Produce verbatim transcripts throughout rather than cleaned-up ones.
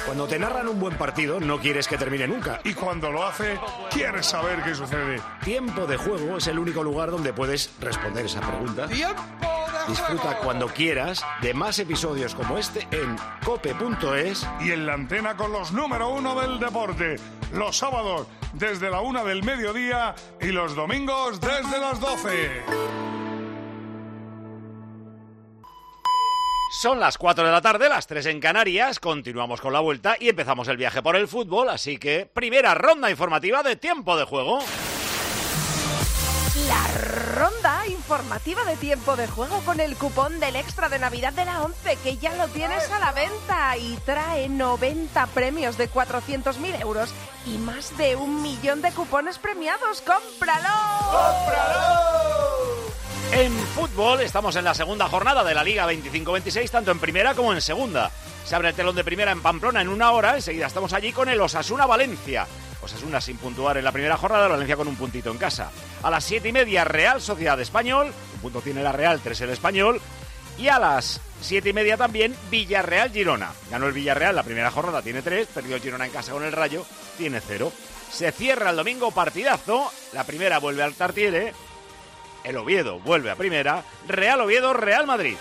Cuando te narran un buen partido, no quieres que termine nunca. Y cuando lo hace, quieres saber qué sucede. Tiempo de Juego es el único lugar donde puedes responder esa pregunta. ¡Tiempo de Disfruta juego! cuando quieras de más episodios como este en cope punto es. Y en la antena con los número uno del deporte. Los sábados desde la una del mediodía y los domingos desde las doce. Son las cuatro de la tarde, las tres en Canarias, continuamos con la vuelta y empezamos el viaje por el fútbol, así que primera ronda informativa de Tiempo de Juego. La ronda informativa de Tiempo de Juego con el cupón del Extra de Navidad de la ONCE, que ya lo tienes a la venta y trae noventa premios de cuatrocientos mil euros y más de un millón de cupones premiados. ¡Cómpralo! ¡Cómpralo! En fútbol estamos en la segunda jornada de la Liga veinticinco veintiséis, tanto en primera como en segunda. Se abre el telón de primera en Pamplona en una hora, enseguida estamos allí con el Osasuna Valencia. Osasuna sin puntuar en la primera jornada, Valencia con un puntito en casa. A las siete y media, Real Sociedad Español, un punto tiene la Real, tres el Español. Y a las siete y media también, Villarreal Girona. Ganó el Villarreal la primera jornada, tiene tres, perdió Girona en casa con el Rayo, tiene cero. Se cierra el domingo partidazo, la primera vuelve al Tartiere, el Oviedo vuelve a primera, Real Oviedo, Real Madrid.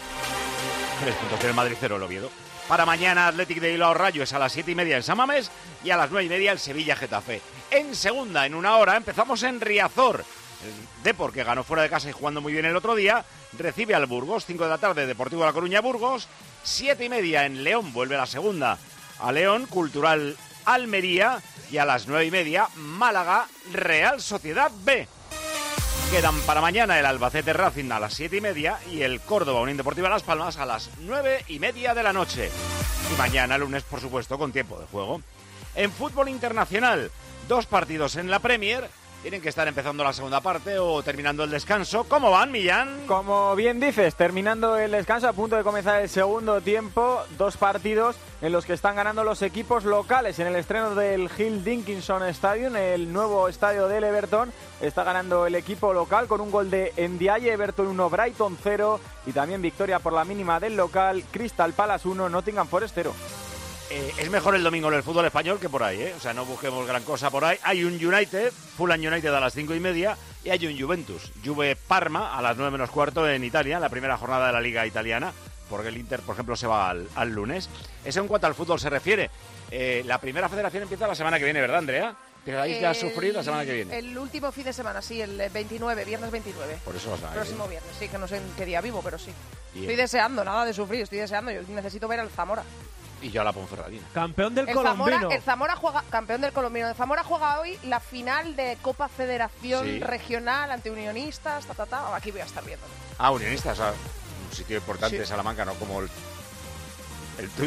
Tres puntos tiene el Madrid, cero el Oviedo. Para mañana, Athletic de Bilbao Rayo es a las siete y media en San Mamés y a las nueve y media el Sevilla Getafe. En segunda, en una hora, empezamos en Riazor. El Depor, que ganó fuera de casa y jugando muy bien el otro día, recibe al Burgos, cinco de la tarde, Deportivo de La Coruña Burgos, siete y media en León, vuelve la segunda a León, Cultural Almería, y a las nueve y media, Málaga, Real Sociedad B. Quedan para mañana el Albacete Racing a las siete y media y el Córdoba Unión Deportiva Las Palmas a las nueve y media de la noche. Y mañana, lunes, por supuesto, con Tiempo de Juego. En fútbol internacional, dos partidos en la Premier. Tienen que estar empezando la segunda parte o terminando el descanso. ¿Cómo van, Millán? Como bien dices, terminando el descanso, a punto de comenzar el segundo tiempo, dos partidos en los que están ganando los equipos locales. En el estreno del Hill Dickinson Stadium, el nuevo estadio del Everton, está ganando el equipo local con un gol de Ndiaye, Everton uno, Brighton cero, y también victoria por la mínima del local, Crystal Palace uno, Nottingham Forest cero. Eh, es mejor el domingo en el fútbol español que por ahí, ¿eh? O sea, no busquemos gran cosa por ahí. Hay un United, Fulham United a las cinco y media, y hay un Juventus, Juve Parma a las nueve menos cuarto en Italia, la primera jornada de la Liga Italiana, porque el Inter, por ejemplo, se va al, al lunes. Eso en cuanto al fútbol se refiere. Eh, la primera federación empieza la semana que viene, ¿verdad, Andrea? ¿Empezáis ya a sufrir la semana que viene? El último fin de semana, sí, el veintinueve, viernes veintinueve. Por eso, o sea, próximo eh, viernes, sí, que no sé en qué día vivo, pero sí. Bien. Estoy deseando, nada de sufrir, estoy deseando. Yo necesito ver al Zamora. Y yo a la Ponferradina. Campeón del El Colombino. Zamora, el Zamora juega, campeón del Colombino. El Zamora juega hoy la final de Copa Federación Sí. Regional ante Unionistas, ta, ta, ta. Aquí voy a estar viendo. Ah, Unionistas, o sea, un sitio importante Sí. de Salamanca, no como el, el tuyo.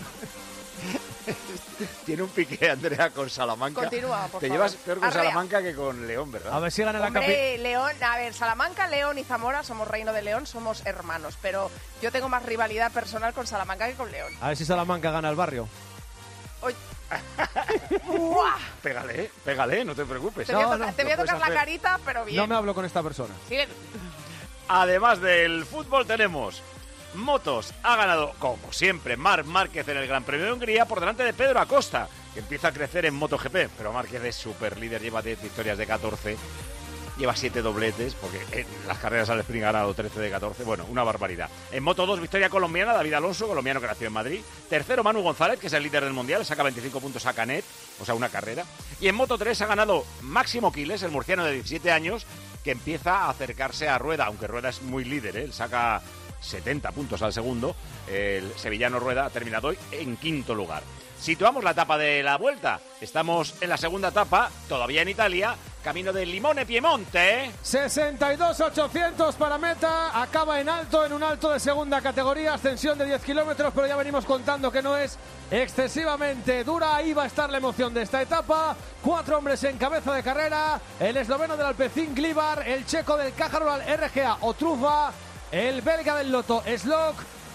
Tiene un pique, Andrea, con Salamanca. Continúa, por Te favor. llevas peor con Arrea. Salamanca que con León, ¿verdad? A ver si gana la capital. Hombre, León, a ver, Salamanca, León y Zamora somos Reino de León, somos hermanos, pero yo tengo más rivalidad personal con Salamanca que con León. A ver si Salamanca gana el barrio. Oye. ¡Buah! Pégale, eh, pégale, no te preocupes. Te voy a No, tocar, no, te voy a lo tocar puedes la hacer. carita, pero bien. No me hablo con esta persona. Bien. Además del fútbol tenemos motos. Ha ganado, como siempre, Marc Márquez en el Gran Premio de Hungría por delante de Pedro Acosta, que empieza a crecer en MotoGP. Pero Márquez es super líder, lleva diez victorias de catorce. Lleva siete dobletes, porque en las carreras al sprint ha ganado trece de catorce. Bueno, una barbaridad. En Moto dos, victoria colombiana, David Alonso, colombiano que nació en Madrid. Tercero, Manu González, que es el líder del Mundial, saca veinticinco puntos a Canet, o sea, una carrera. Y en Moto tres ha ganado Máximo Quiles, el murciano de diecisiete años, que empieza a acercarse a Rueda, aunque Rueda es muy líder, ¿eh? Él saca setenta puntos al segundo. El sevillano Rueda ha terminado hoy en quinto lugar. Situamos la etapa de la vuelta. Estamos en la segunda etapa, todavía en Italia, camino de Limone Piemonte. sesenta y dos ochocientos para meta, acaba en alto, en un alto de segunda categoría, ascensión de diez kilómetros, pero ya venimos contando que no es excesivamente dura. Ahí va a estar la emoción de esta etapa. Cuatro hombres en cabeza de carrera, el esloveno del Alpecin Glibar, el checo del Caja Rural R G A Otrufa, el belga del Lotto Slok,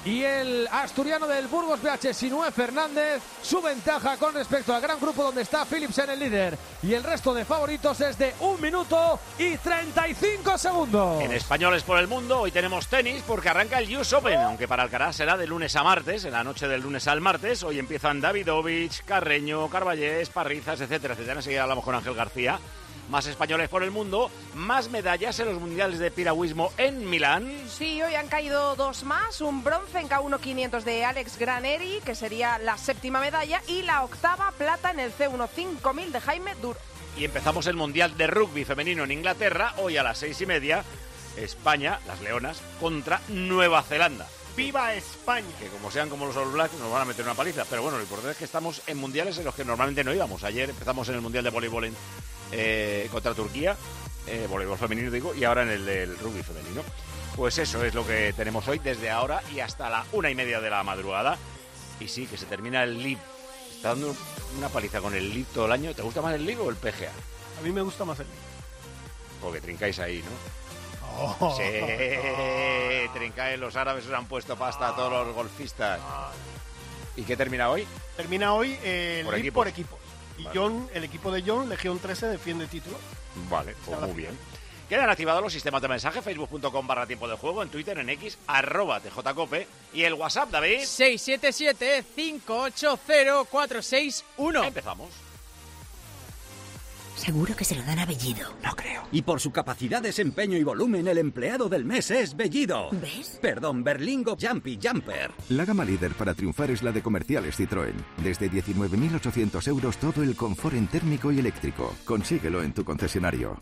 y el asturiano del Burgos B H, Sinué Fernández, su ventaja con respecto al gran grupo donde está Philipsen, el líder, y el resto de favoritos es de un minuto y treinta y cinco segundos. En Españoles por el Mundo hoy tenemos tenis porque arranca el U S Open, aunque para Alcaraz será de lunes a martes, en la noche del lunes al martes. Hoy empiezan Davidovich, Carreño, Carballés, Parrizas, etcétera, etcétera. Enseguida hablamos con Ángel García. Más españoles por el mundo, más medallas en los mundiales de piragüismo en Milán. Sí, hoy han caído dos más, un bronce en K uno quinientos de Alex Graneri, que sería la séptima medalla, y la octava plata en el C uno cinco mil de Jaime Duro. Y empezamos el mundial de rugby femenino en Inglaterra, hoy a las seis y media, España, las Leonas, contra Nueva Zelanda. ¡Viva España! Que como sean como los All Blacks nos van a meter una paliza, pero bueno, lo importante es que estamos en mundiales en los que normalmente no íbamos. Ayer empezamos en el mundial de voleibol en, eh, contra Turquía, eh, voleibol femenino digo, y ahora en el del rugby femenino. Pues eso es lo que tenemos hoy desde ahora y hasta la una y media de la madrugada. Y sí, que se termina el L I V. Está dando una paliza con el L I V todo el año. ¿Te gusta más el L I V o el P G A? A mí me gusta más el Porque trincáis ahí, ¿no? Oh. Sí, trincáis, los árabes os han puesto pasta a todos los golfistas. ¿Y qué termina hoy? Termina hoy el Por L I V equipos. por equipos. Y Vale. John, el equipo de John, Legión trece, defiende el título. Vale, pues muy bien. Quedan activados los sistemas de mensaje, facebook punto com barra tiempo de juego, en Twitter, en X, arroba tjcope, y el WhatsApp, David. seis siete siete, cinco ocho cero, cuatro seis uno. Empezamos. Seguro que se lo dan a Bellido. No creo. Y por su capacidad, desempeño y volumen, el empleado del mes es Bellido. ¿Ves? Perdón, Berlingo Jumpy Jumper. La gama líder para triunfar es la de comerciales Citroën. Desde diecinueve mil ochocientos euros todo el confort en térmico y eléctrico. Consíguelo en tu concesionario.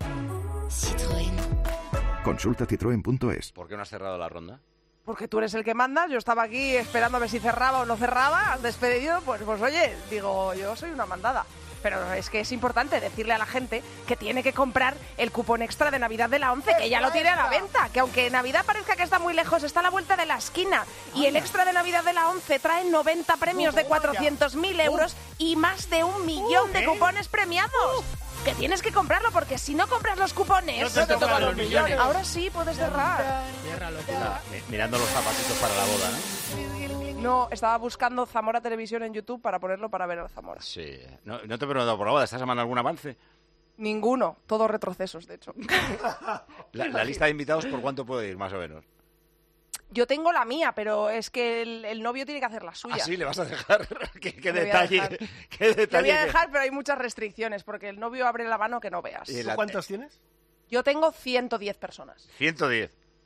Citroën. Consulta citroen punto es. ¿Por qué no has cerrado la ronda? Porque tú eres el que mandas, yo estaba aquí esperando a ver si cerraba o no cerraba, has despedido, pues, pues oye, digo, yo soy una mandada. Pero es que es importante decirle a la gente que tiene que comprar el cupón extra de Navidad de la ONCE, que ya lo tiene a la venta, que aunque Navidad parezca que está muy lejos, está a la vuelta de la esquina. Y el extra de Navidad de la ONCE trae noventa premios de cuatrocientos mil euros y más de un millón de cupones premiados. Que tienes que comprarlo, porque si no compras los cupones... No te tocan los millones. Ahora sí puedes cerrar. Mi- Mirando los zapatitos para la boda, ¿no? No, estaba buscando Zamora Televisión en YouTube para ponerlo para ver a Zamora. Sí. No, no te he preguntado por la boda, ¿esta semana algún avance? Ninguno, todos retrocesos, de hecho. La, la lista de invitados, ¿por cuánto puede ir, más o menos? Yo tengo la mía, pero es que el, el novio tiene que hacer la suya. ¿Ah, sí? ¿Le vas a dejar? ¿Qué, qué Le voy a detalle? dejar. ¿Qué Te detalle? voy a que- dejar, pero hay muchas restricciones, porque el novio abre la mano que no veas. Y ¿Tú la- cuántos tienes? Yo tengo ciento diez personas. ciento diez.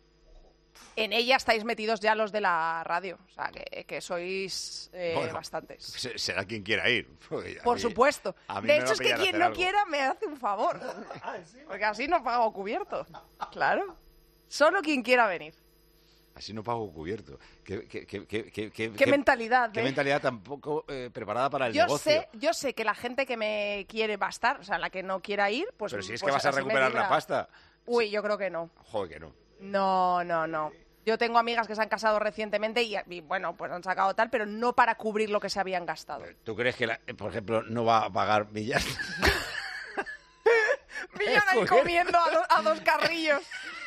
En ella estáis metidos ya los de la radio, o sea, que, que sois eh, Bueno, bastantes. Se- Será quien quiera ir. Porque a Por mí- supuesto. a mí De me hecho, va a es que pillar quien hacer no algo. quiera me hace un favor. Porque así no pago cubierto. Claro. Solo quien quiera venir. Así no pago cubierto. ¿Qué, qué, qué, qué, qué, qué- Qué mentalidad, qué ¿eh? mentalidad tampoco eh, preparada para el Yo negocio. sé, yo sé que la gente que me quiere va a estar, o sea, la que no quiera ir, pues... Pero si es pues que vas a así me recuperar la diga. pasta. Uy, yo creo que no. Joder, que no. No, no, no. Yo tengo amigas que se han casado recientemente y, y, bueno, pues han sacado tal, pero no para cubrir lo que se habían gastado. ¿Tú crees que, la- por ejemplo, no va a pagar millas? Millón ahí Joder. comiendo a, do- a dos carrillos.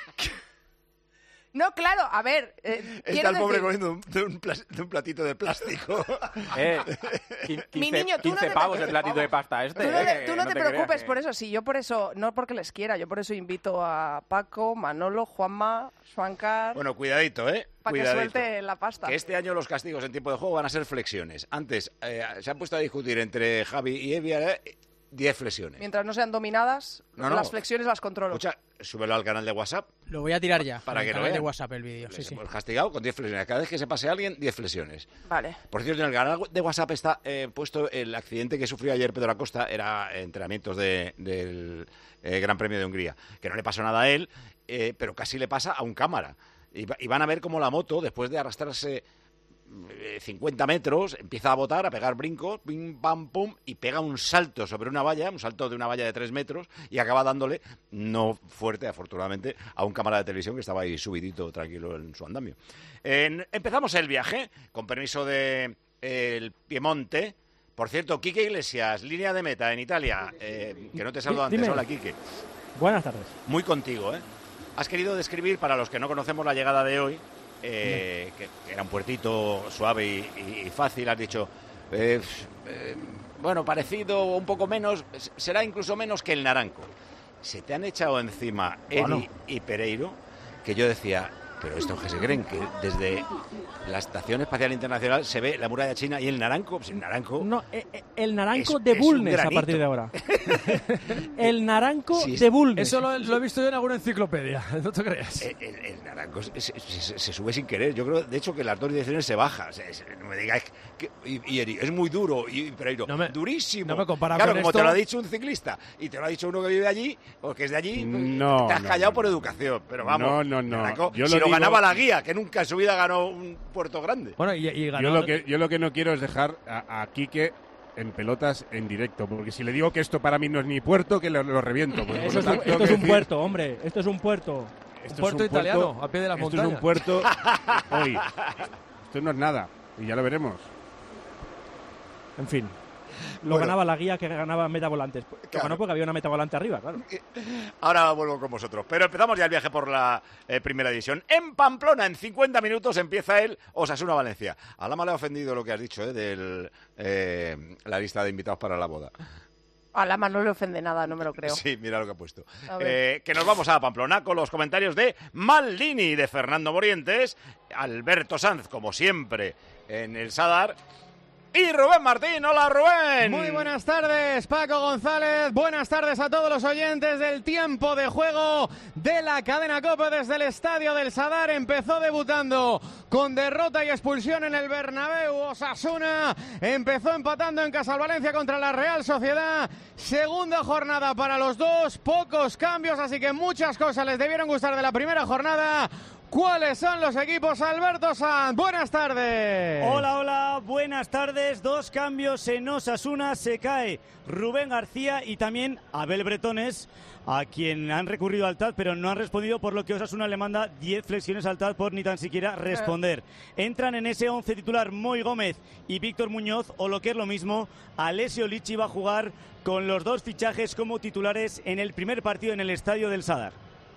No, claro, a ver, eh, Está quiero el pobre decir- comiendo un- de un, plas- de un platito de plástico. Eh, quince, Mi niño, tú no quince te- pavos el platito de pasta este. Tú no, eh, te- que tú no te, creas preocupes que- por eso, sí, yo por eso, no porque les quiera, yo por eso invito a Paco, Manolo, Juanma, Juancar, Bueno, cuidadito, ¿eh? para que Cuidadito. suelte la pasta. Que este año los castigos en tiempo de juego van a ser flexiones. Antes eh, se han puesto a discutir entre Javi y Evia eh, diez flexiones. Mientras no sean dominadas, No, no. las flexiones las controlo. Escucha, súbelo al canal de WhatsApp. Lo voy a tirar ya. Para en que el lo canal de vean. WhatsApp el vídeo. Sí, Les sí. hemos castigado con diez flexiones. Cada vez que se pase alguien, diez flexiones. Vale. Por cierto, en el canal de WhatsApp está eh, puesto el accidente que sufrió ayer Pedro Acosta. Era entrenamientos de- del eh, Gran Premio de Hungría. Que no le pasó nada a él, eh, pero casi le pasa a un cámara. Y, va- y van a ver cómo la moto, después de arrastrarse eh, cincuenta metros, empieza a botar, a pegar brincos, pim, pam, pum, y pega un salto sobre una valla, un salto de una valla de tres metros, y acaba dándole, no fuerte, afortunadamente, a un cámara de televisión que estaba ahí subidito, tranquilo en su andamio. En- empezamos el viaje, con permiso de eh, el Piemonte. Por cierto, Quique Iglesias, línea de meta en Italia, eh, que no te saludo antes. Dime. Hola, Quique. Buenas tardes. Muy contigo, ¿eh? Has querido describir, para los que no conocemos la llegada de hoy, eh, que, que era un puertito suave y, y, y fácil, has dicho, eh, eh, bueno, parecido un poco menos, será incluso menos que el Naranco. Se te han echado encima Eddie bueno. y Pereiro, que yo decía, pero estos que se creen que desde la Estación Espacial Internacional se ve la muralla china y el Naranco, pues el Naranco... No, el Naranco es, de es Bulnes a partir de ahora. El Naranco sí, de Bulnes. Eso lo, lo he visto yo en alguna enciclopedia, no te creas. El, el, el Naranco se, se, se, se sube sin querer. Yo creo, de hecho, que las dos direcciones se baja. Se, se, no me digáis que... Y, y, y es muy duro, y Pereiro, no me, durísimo. No me compara claro, con como esto. Te lo ha dicho un ciclista y te lo ha dicho uno que vive allí, o que es de allí, no, te has no, callado no. por educación. Pero vamos, no, no, no. Naranco, yo si lo, lo digo... ganaba la guía, que nunca en su vida ganó un Puerto Grande. Bueno, y, y ganó... yo, lo que, yo lo que no quiero es dejar a, a Quique en pelotas en directo, porque si le digo que esto para mí no es ni puerto, que lo, lo reviento. Pues, Eso es un, esto es un puerto, hombre, esto es un puerto. Esto un puerto es un italiano, puerto, a pie de las esto montañas. Esto es un puerto hoy. Esto no es nada, y ya lo veremos. En fin. Lo bueno, ganaba la guía que ganaba metavolantes. Lo claro. ganó porque había una metavolante arriba, claro. Ahora vuelvo con vosotros. Pero empezamos ya el viaje por la eh, primera división. En Pamplona, en cincuenta minutos, empieza el Osasuna-Valencia. A Lama le ha ofendido lo que has dicho, ¿eh? De eh, la lista de invitados para la boda. A Lama no le ofende nada, no me lo creo. Sí, mira lo que ha puesto. Eh, que nos vamos a Pamplona con los comentarios de Maldini, de Fernando Morientes, Alberto Sanz, como siempre, en el Sadar. Y Rubén Martín, hola Rubén. Muy buenas tardes, Paco González. Buenas tardes a todos los oyentes del tiempo de juego de la cadena COPE desde el estadio del Sadar. Empezó debutando con derrota y expulsión en el Bernabéu. Osasuna empezó empatando en Casalvalencia contra la Real Sociedad. Segunda jornada para los dos, pocos cambios, así que muchas cosas les debieron gustar de la primera jornada. ¿Cuáles son los equipos, Alberto Sanz? Buenas tardes. Hola, hola, buenas tardes. Dos cambios en Osasuna. Se cae Rubén García y también Abel Bretones, a quien han recurrido al T A D, pero no han respondido, por lo que Osasuna le manda diez flexiones al T A D por ni tan siquiera responder. Entran en ese once titular Moy Gómez y Víctor Muñoz, o lo que es lo mismo, Alessio Lichi va a jugar con los dos fichajes como titulares en el primer partido en el estadio del Sadar.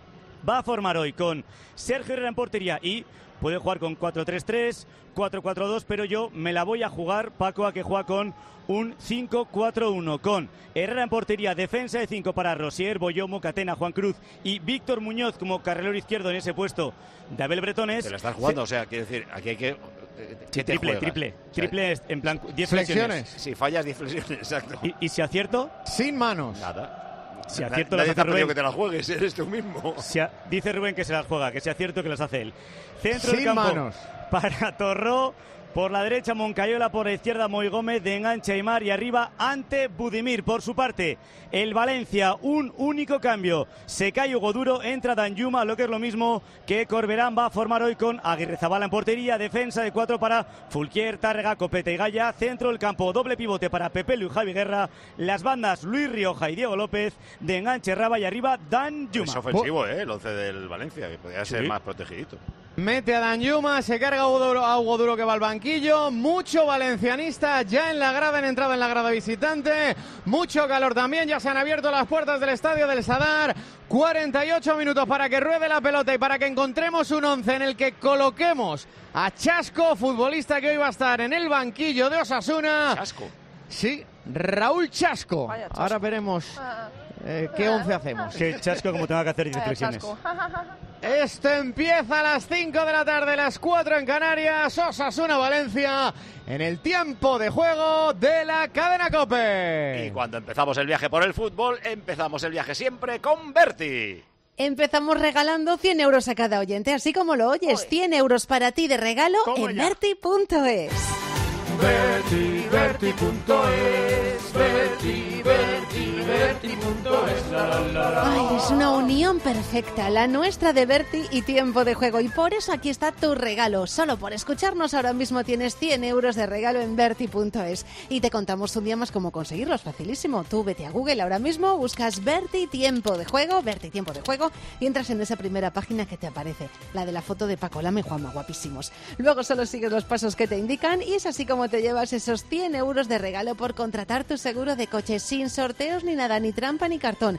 Va a formar hoy con Sergio Herrera en portería y puede jugar con cuatro tres tres, cuatro cuatro dos, pero yo me la voy a jugar, Paco, a que juega con un cinco cuatro uno, con Herrera en portería, defensa de cinco para Rosier, Boyomo, Catena, Juan Cruz y Víctor Muñoz como carrilero izquierdo en ese puesto de Abel Bretones. Te la estás jugando, Se... o sea, quiero decir, aquí hay que... Sí, triple, triple, triple, en plan diez flexiones. Si fallas, diez flexiones, exacto. ¿Y, y si acierto? Sin manos. Nada. Si acierto, Nadie las te ha hace pedido Rubén. que te las juegues, eres tú mismo. Si a, dice Rubén que se las juega, que si acierto que las hace él. Centro Sin del campo manos. Para Torró, por la derecha Moncayola, por la izquierda Moy Gómez, de enganche Aymar y arriba ante Budimir. Por su parte, el Valencia, un único cambio. Se cae Hugo Duro, entra Danjuma, lo que es lo mismo que Corberán va a formar hoy con Aguirrezabala en portería, defensa de cuatro para Fulquier, Tárrega, Copete y Gaya, centro del campo, doble pivote para Pepe Lu y Javi Guerra, las bandas Luis Rioja y Diego López, de enganche Raba y arriba Danjuma. Es ofensivo, ¿eh? El once del Valencia, que podría ser sí. más protegidito. Mete a Danjuma, se carga a Hugo, Duro, a Hugo Duro que va al banquillo, mucho valencianista ya en la grada, en entrada en la grada visitante, mucho calor también, ya se han abierto las puertas del estadio del Sadar, cuarenta y ocho minutos para que ruede la pelota y para que encontremos un once en el que coloquemos a Chasco, futbolista que hoy va a estar en el banquillo de Osasuna. Chasco. Sí, Raúl Chasco. Chasco. Ahora veremos eh, qué once hacemos. Que Chasco como tenga que hacer diez flexiones. Esto empieza a las cinco de la tarde, las cuatro en Canarias, Osasuna Valencia, en el tiempo de juego de la cadena COPE. Y cuando empezamos el viaje por el fútbol, empezamos el viaje siempre con Berti. Empezamos regalando cien euros a cada oyente, así como lo oyes, cien euros para ti de regalo en Berti punto es. Berti, Berti punto es, Berti, Berti, Berti punto es. La, la, la, la. Ay, es una unión perfecta, la nuestra de Berti y tiempo de juego. Y por eso aquí está tu regalo. Solo por escucharnos ahora mismo tienes cien euros de regalo en Berti punto es. Y te contamos un día más cómo conseguirlos. Facilísimo. Tú vete a Google ahora mismo, buscas Berti tiempo de juego, Berti tiempo de juego, y entras en esa primera página que te aparece, la de la foto de Paco Lama y Juanma, guapísimos. Luego solo sigues los pasos que te indican y es así como te llevas esos cien euros de regalo por contratar tu seguro de coche sin sorteos ni nada, ni trampa ni cartón.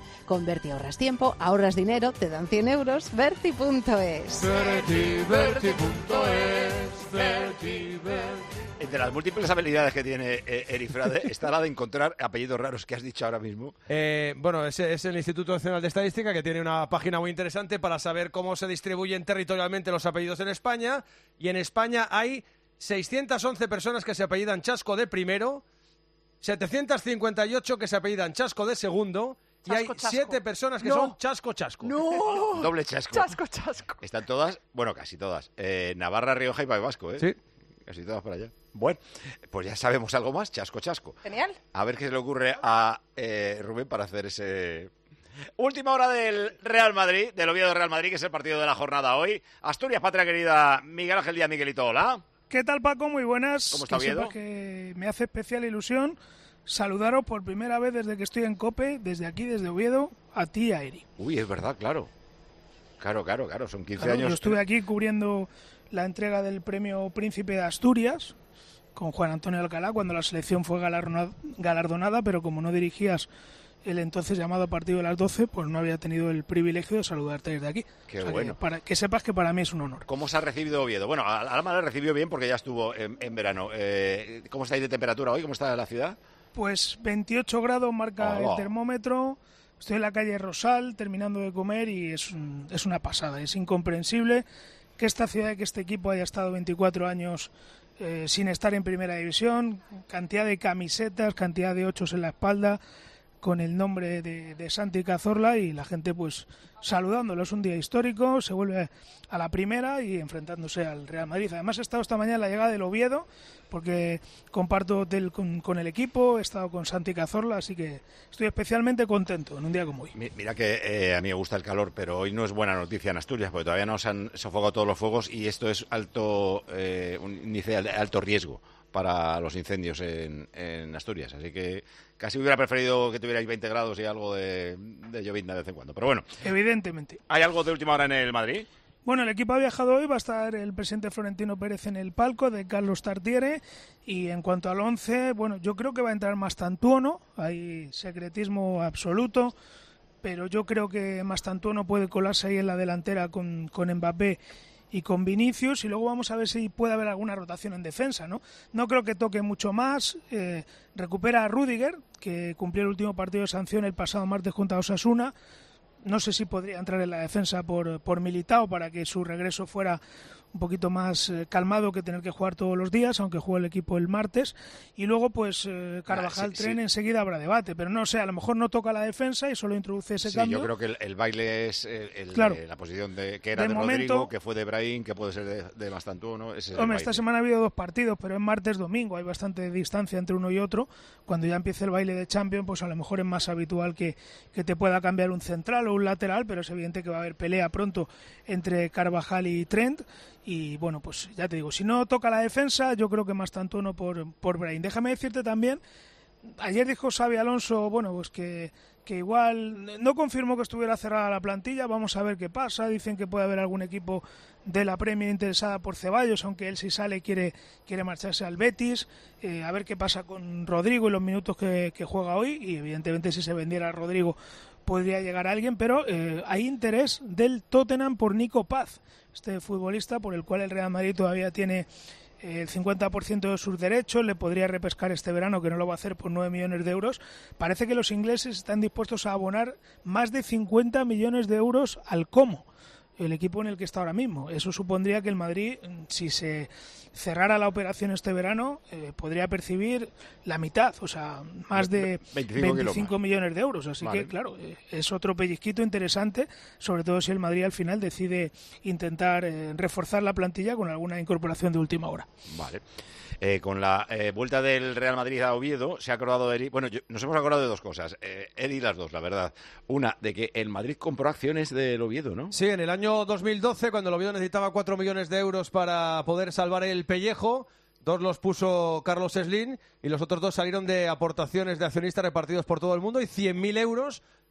Con Berti ahorras tiempo, ahorras dinero, te dan cien euros. Berti punto es. Berti, Berti punto es, Berti, Berti. Entre las múltiples habilidades que tiene eh, Eri Frade está la de encontrar apellidos raros que has dicho ahora mismo. Eh, bueno, ese es el Instituto Nacional de Estadística, que tiene una página muy interesante para saber cómo se distribuyen territorialmente los apellidos en España. Y en España hay seiscientas once personas que se apellidan Chasco de primero, setecientas cincuenta y ocho que se apellidan Chasco de segundo, Chasco, y hay chasco. siete personas que No. son Chasco Chasco. ¡No! Doble chasco. Chasco, chasco. Están todas, bueno, casi todas. Eh, Navarra, Rioja y País Vasco, ¿eh? Sí. Casi todas para allá. Bueno, pues ya sabemos algo más, chasco, chasco. Genial. A ver qué se le ocurre a eh, Rubén para hacer ese... Última hora del Real Madrid, del Oviedo Real Madrid, que es el partido de la jornada hoy. Asturias, patria querida, Miguel Ángel Díaz, Miguelito, hola. ¿Qué tal, Paco? Muy buenas. ¿Cómo está Que Oviedo? sepas que me hace especial ilusión saludaros por primera vez desde que estoy en COPE, desde aquí, desde Oviedo, a ti y a Eri. Uy, es verdad, claro. Claro, claro, claro, son quince Claro, años. yo estuve aquí cubriendo la entrega del premio Príncipe de Asturias con Juan Antonio Alcalá cuando la selección fue galardona- galardonada, pero como no dirigías el entonces llamado Partido de las doce, pues no había tenido el privilegio de saludarte desde aquí. Qué O sea, que bueno. para que sepas que para mí es un honor. ¿Cómo se ha recibido Oviedo? Bueno, Alma le recibió bien porque ya estuvo en, en verano. Eh, ¿Cómo estáis de temperatura hoy? ¿Cómo está la ciudad? Pues veintiocho grados marca Oh. el termómetro. Estoy en la calle Rosal terminando de comer y es, un- es una pasada. Es incomprensible que esta ciudad y que este equipo haya estado veinticuatro años eh, sin estar en primera división. Cantidad de camisetas, cantidad de ochos en la espalda con el nombre de, de Santi Cazorla y la gente pues saludándolo. Es un día histórico, se vuelve a la primera y enfrentándose al Real Madrid. Además he estado esta mañana en la llegada del Oviedo porque comparto hotel con, con el equipo, he estado con Santi Cazorla, así que estoy especialmente contento en un día como hoy. Mi- Mira que eh, a mí me gusta el calor, pero hoy no es buena noticia en Asturias porque todavía no se han sofocado todos los fuegos y esto es alto eh, un índice de alto riesgo para los incendios en, en Asturias. Así que casi hubiera preferido que tuvierais veinte grados y algo de, de llovizna de vez en cuando. Pero bueno, Evidentemente. ¿hay algo de última hora en el Madrid? Bueno, el equipo ha viajado hoy, va a estar el presidente Florentino Pérez en el palco de Carlos Tartiere y en cuanto al once, bueno, yo creo que va a entrar Mastantuono, hay secretismo absoluto, pero yo creo que Mastantuono puede colarse ahí en la delantera con, con Mbappé y con Vinicius y luego vamos a ver si puede haber alguna rotación en defensa, ¿no? No creo que toque mucho más, eh, recupera a Rüdiger, que cumplió el último partido de sanción el pasado martes contra Osasuna. No sé si podría entrar en la defensa por, por Militao para que su regreso fuera un poquito más eh, calmado que tener que jugar todos los días, aunque juega el equipo el martes. Y luego, pues, eh, Carvajal Ah, sí, Tren sí. enseguida habrá debate. Pero no sé, a lo mejor no toca la defensa y solo introduce ese Sí, cambio. yo creo que el, el baile es el, el Claro. de la posición de, que era De de, momento- Rodrigo, que fue de Brahim, que puede ser de, de Mastantuono. Ese es el Hombre, baile. esta semana ha habido dos partidos, pero es martes-domingo. Hay bastante distancia entre uno y otro. Cuando ya empiece el baile de Champions, pues a lo mejor es más habitual que, que te pueda cambiar un central o un lateral, pero es evidente que va a haber pelea pronto entre Carvajal y Trent. Y bueno, pues ya te digo, si no toca la defensa, yo creo que más tanto no por, por Brahim. Déjame decirte también, ayer dijo Xabi Alonso, bueno, pues que, que igual no confirmó que estuviera cerrada la plantilla, vamos a ver qué pasa. Dicen que puede haber algún equipo de la Premier interesada por Ceballos, aunque él si sale quiere, quiere marcharse al Betis. Eh, a ver qué pasa con Rodrigo y los minutos que, que juega hoy, y evidentemente si se vendiera a Rodrigo podría llegar alguien, pero eh, hay interés del Tottenham por Nico Paz, este futbolista por el cual el Real Madrid todavía tiene eh, el cincuenta por ciento de sus derechos, le podría repescar este verano, que no lo va a hacer por nueve millones de euros. Parece que los ingleses están dispuestos a abonar más de cincuenta millones de euros al Como, el equipo en el que está ahora mismo. Eso supondría que el Madrid, si se cerrara la operación este verano, eh, podría percibir la mitad, o sea, más de veinticinco veinticinco millones de euros. Así Vale. que, claro, eh, es otro pellizquito interesante, sobre todo si el Madrid al final decide intentar eh, reforzar la plantilla con alguna incorporación de última hora. Vale. Eh, con la eh, vuelta del Real Madrid a Oviedo, se ha acordado Eri. Bueno, yo- nos hemos acordado de dos cosas. Eh, Eri, las dos, la verdad. Una, de que el Madrid compró acciones del Oviedo, ¿no? Sí, en el año dos mil doce, cuando el Oviedo necesitaba cuatro millones de euros para poder salvar el pellejo, dos los puso Carlos Slim y los otros dos salieron de aportaciones de accionistas repartidos por todo el mundo y cien mil euros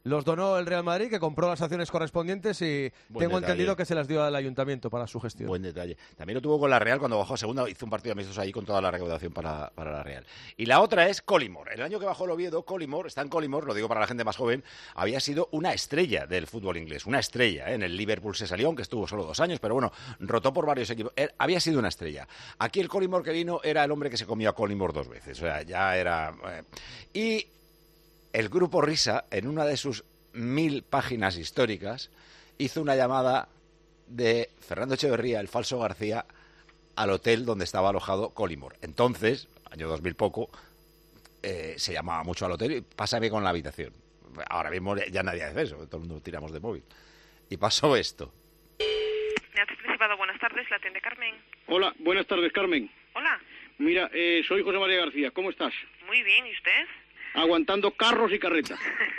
los donó el Real Madrid, que compró las acciones correspondientes y Buen tengo detalle. entendido que se las dio al ayuntamiento para su gestión. Buen detalle. También lo tuvo con la Real cuando bajó a segunda, hizo un partido amistoso ahí con toda la recaudación para, para la Real. Y la otra es Collymore. El año que bajó el Oviedo, Collymore, está en Collymore, lo digo para la gente más joven, había sido una estrella del fútbol inglés, una estrella. ¿eh? En el Liverpool se salió, aunque estuvo solo dos años, pero bueno, rotó por varios equipos. Eh, había sido una estrella. Aquí el Collymore que vino era el hombre que se comió a Collymore dos veces. O sea, ya era... Eh. Y el grupo Risa, en una de sus mil páginas históricas, hizo una llamada de Fernando Echeverría, el falso García, al hotel donde estaba alojado Collymore. Entonces, año dos mil poco, eh, se llamaba mucho al hotel y pásame con la habitación. Ahora mismo ya nadie hace eso, todo el mundo tiramos de móvil. Y pasó esto. Teatro Principado, buenas tardes, la atiende Carmen. Hola, buenas tardes, Carmen. Hola. Mira, eh, soy José María García, ¿cómo estás? Muy bien, ¿y usted? Aguantando carros y carretas.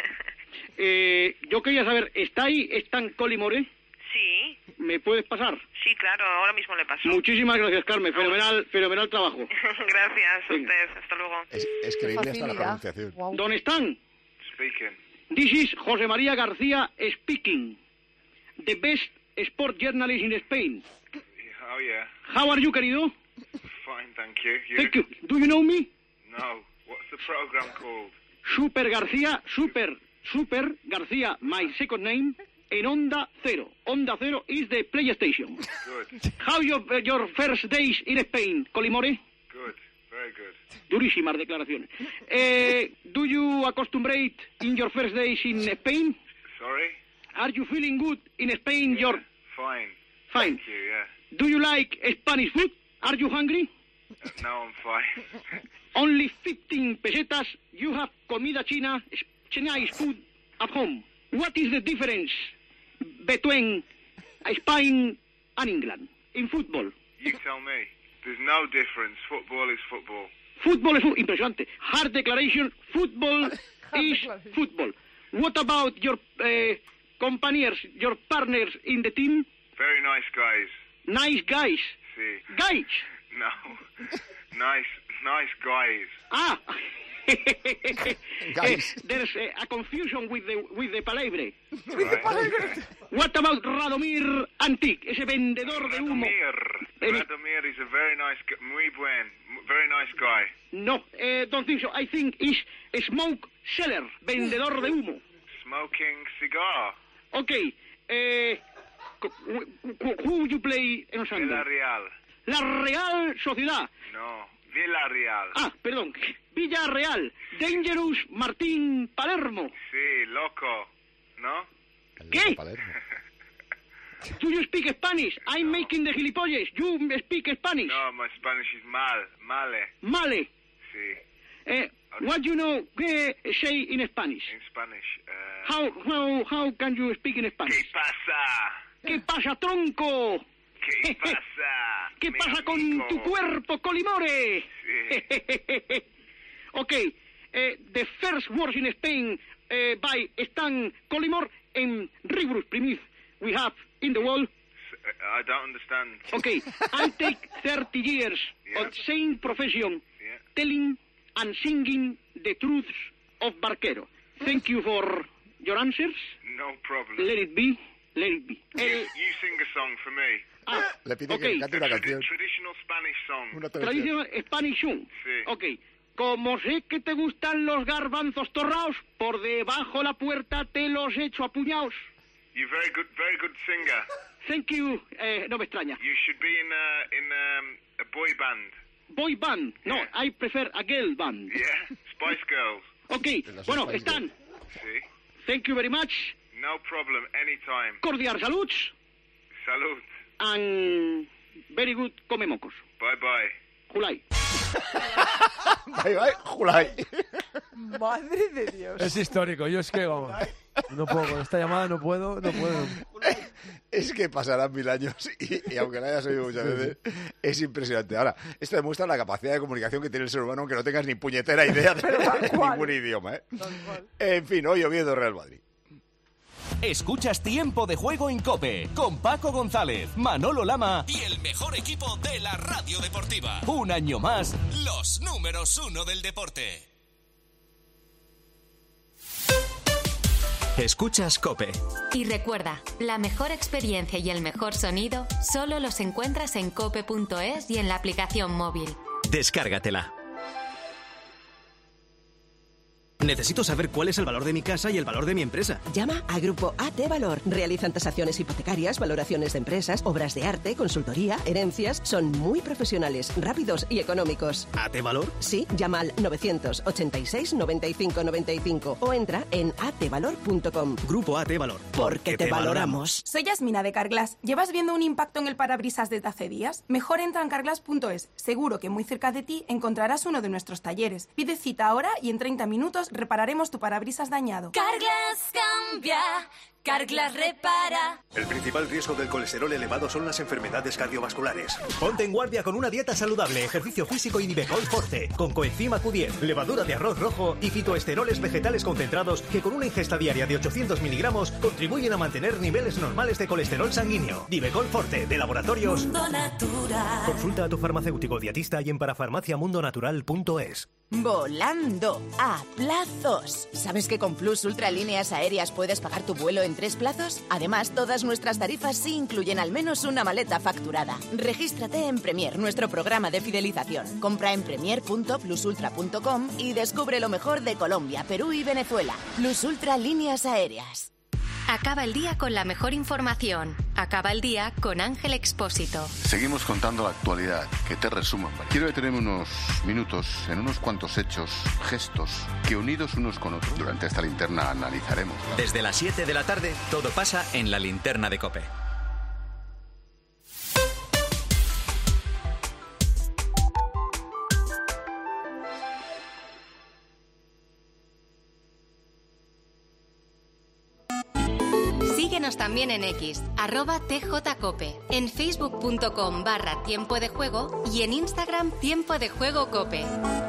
eh, yo quería saber, ¿está ahí Stan Collymore? Sí. ¿Me puedes pasar? Sí, claro, ahora mismo le paso. Muchísimas gracias, Carmen, fenomenal, fenomenal trabajo. Gracias a usted, hasta luego. Es, es creíble hasta la pronunciación. Wow. ¿Dónde están? Speaking. This is José María García speaking. The best sport journalist in Spain. Oh, yeah. How are you, querido? Fine, thank you. you. Thank you. Do you know me? No. What's the program called? Super García, Super, Super García, my second name, en Onda Cero. Onda Cero is the PlayStation. Good. How your, uh, your first days in Spain, Collymore? Good. Very good. Durísimas declaraciones. Eh, do you accostumbrate in your first days in Spain? Sorry? Are you feeling good in Spain? Yeah, Your fine. Fine. Thank you, yeah. Do you like Spanish food? Are you hungry? Uh, no, I'm fine. Only fifteen pesetas. You have comida china, Chinese food at home. What is the difference between Spain and England in football? You tell me. There's no difference. Football is football. Football is impresionante. Hard declaration. Football is football. What about your uh, companions, your partners in the team? Very nice guys. Nice guys. See. Guys. No. nice, nice guys. Ah. Guys. Uh, there's uh, a confusion with the with the palabra. Right. What about Radomir Antic, ese vendedor de humo? Radomir. Radomir is a very nice, gu- muy buen, m- very nice guy. No, uh, don't think so. I think he's a smoke seller, vendedor de humo. Smoking cigar. Okay. Uh, who, who you play en Osando? Villarreal. La Real Sociedad. No, Villarreal. Ah, perdón. Villarreal. Dangerous Martín Palermo. Sí, loco. ¿No? ¿Qué? Do you speak Spanish? I'm making the gilipollas. You speak Spanish. No, my Spanish is mal, male. Male. Sí, Eh, what you know eh, say in Spanish? in Spanish. Uh, How, how, how can you speak in Spanish? ¿Qué pasa? ¿Qué pasa, tronco? ¿Qué pasa? ¿Qué mi pasa con amigo? tu cuerpo, Collymore? Sí. Okay, eh, the first words in Spain eh, by Stan Collymore en Rigorous Primith we have in the world. I don't understand. Okay, I take thirty years Yeah. of same profession Yeah. telling and singing the truths of Barquero. Thank you for your answers. No problem. Let it be, let it be. You, Eh, you sing a song for me. ah, Le pide okay. que cante una A tradi- canción. traditional Spanish song. Una Tradicional Spanish song. Sí. Ok. Como sé que te gustan los garbanzos torraos, por debajo la puerta te los echo a puñados. You're very good, very good singer. Thank you. Eh, no me extraña. You should be in a in um, a boy band. Boy band. No, I prefer a girl band. Yeah, Spice Girls. Ok. Bueno, están. Sí. Thank you very much. No problem. Anytime. Cordial saludos. Salud. And very good come mocos. Bye bye. Julai. Bye, bye, Julai. Madre de Dios. Es histórico, yo es que, vamos, no puedo, con esta llamada no puedo, no puedo. Es que pasarán mil años y, y aunque la hayas oído muchas veces, es impresionante. Ahora, esto demuestra la capacidad de comunicación que tiene el ser humano, aunque no tengas ni puñetera idea de, de ningún idioma, ¿eh? En fin, hoy Oviedo Real Madrid. Escuchas Tiempo de Juego en COPE con Paco González, Manolo Lama y el mejor equipo de la radio deportiva. Un año más, los números uno del deporte. Escuchas COPE. Y recuerda, la mejor experiencia y el mejor sonido solo los encuentras en cope punto es y en la aplicación móvil. Descárgatela. Necesito saber cuál es el valor de mi casa y el valor de mi empresa. Llama a Grupo A T Valor. Realizan tasaciones hipotecarias, valoraciones de empresas, obras de arte, consultoría, herencias. Son muy profesionales, rápidos y económicos. ¿A T Valor? Sí, llama al novecientos ochenta y seis noventa y cinco noventa y cinco o entra en a t valor punto com. Grupo A T Valor. Porque te valoramos. Soy Yasmina de Carglass. ¿Llevas viendo un impacto en el parabrisas desde hace días? Mejor entra en carglass punto es. Seguro que muy cerca de ti encontrarás uno de nuestros talleres. Pide cita ahora y en treinta minutos repararemos tu parabrisas dañado. Carglass cambia, Carglass repara. El principal riesgo del colesterol elevado son las enfermedades cardiovasculares. Ponte en guardia con una dieta saludable, ejercicio físico y Nivecol Forte, con coenzima Q diez, levadura de arroz rojo y fitoesteroles vegetales concentrados que con una ingesta diaria de ochocientos miligramos contribuyen a mantener niveles normales de colesterol sanguíneo. Nivecol Forte, de Laboratorios Mundo Natural. Consulta a tu farmacéutico dietista y en parafarmaciamundonatural punto es. Volando a plazos. ¿Sabes que con Plus Ultra Líneas Aéreas puedes pagar tu vuelo en tres plazos? Además, todas nuestras tarifas sí incluyen al menos una maleta facturada. Regístrate en Premier, nuestro programa de fidelización. Compra en premier punto plus ultra punto com y descubre lo mejor de Colombia, Perú y Venezuela. Plus Ultra Líneas Aéreas. Acaba el día con la mejor información. Acaba el día con Ángel Expósito. Seguimos contando la actualidad, que te resuman. Quiero detenerme unos minutos en unos cuantos hechos, gestos, que unidos unos con otros durante esta linterna analizaremos. Desde las siete de la tarde, todo pasa en la linterna de COPE. Síguenos también en X, arroba tjcope, en facebook punto com barra tiempo de juego y en Instagram tiempo de juego cope.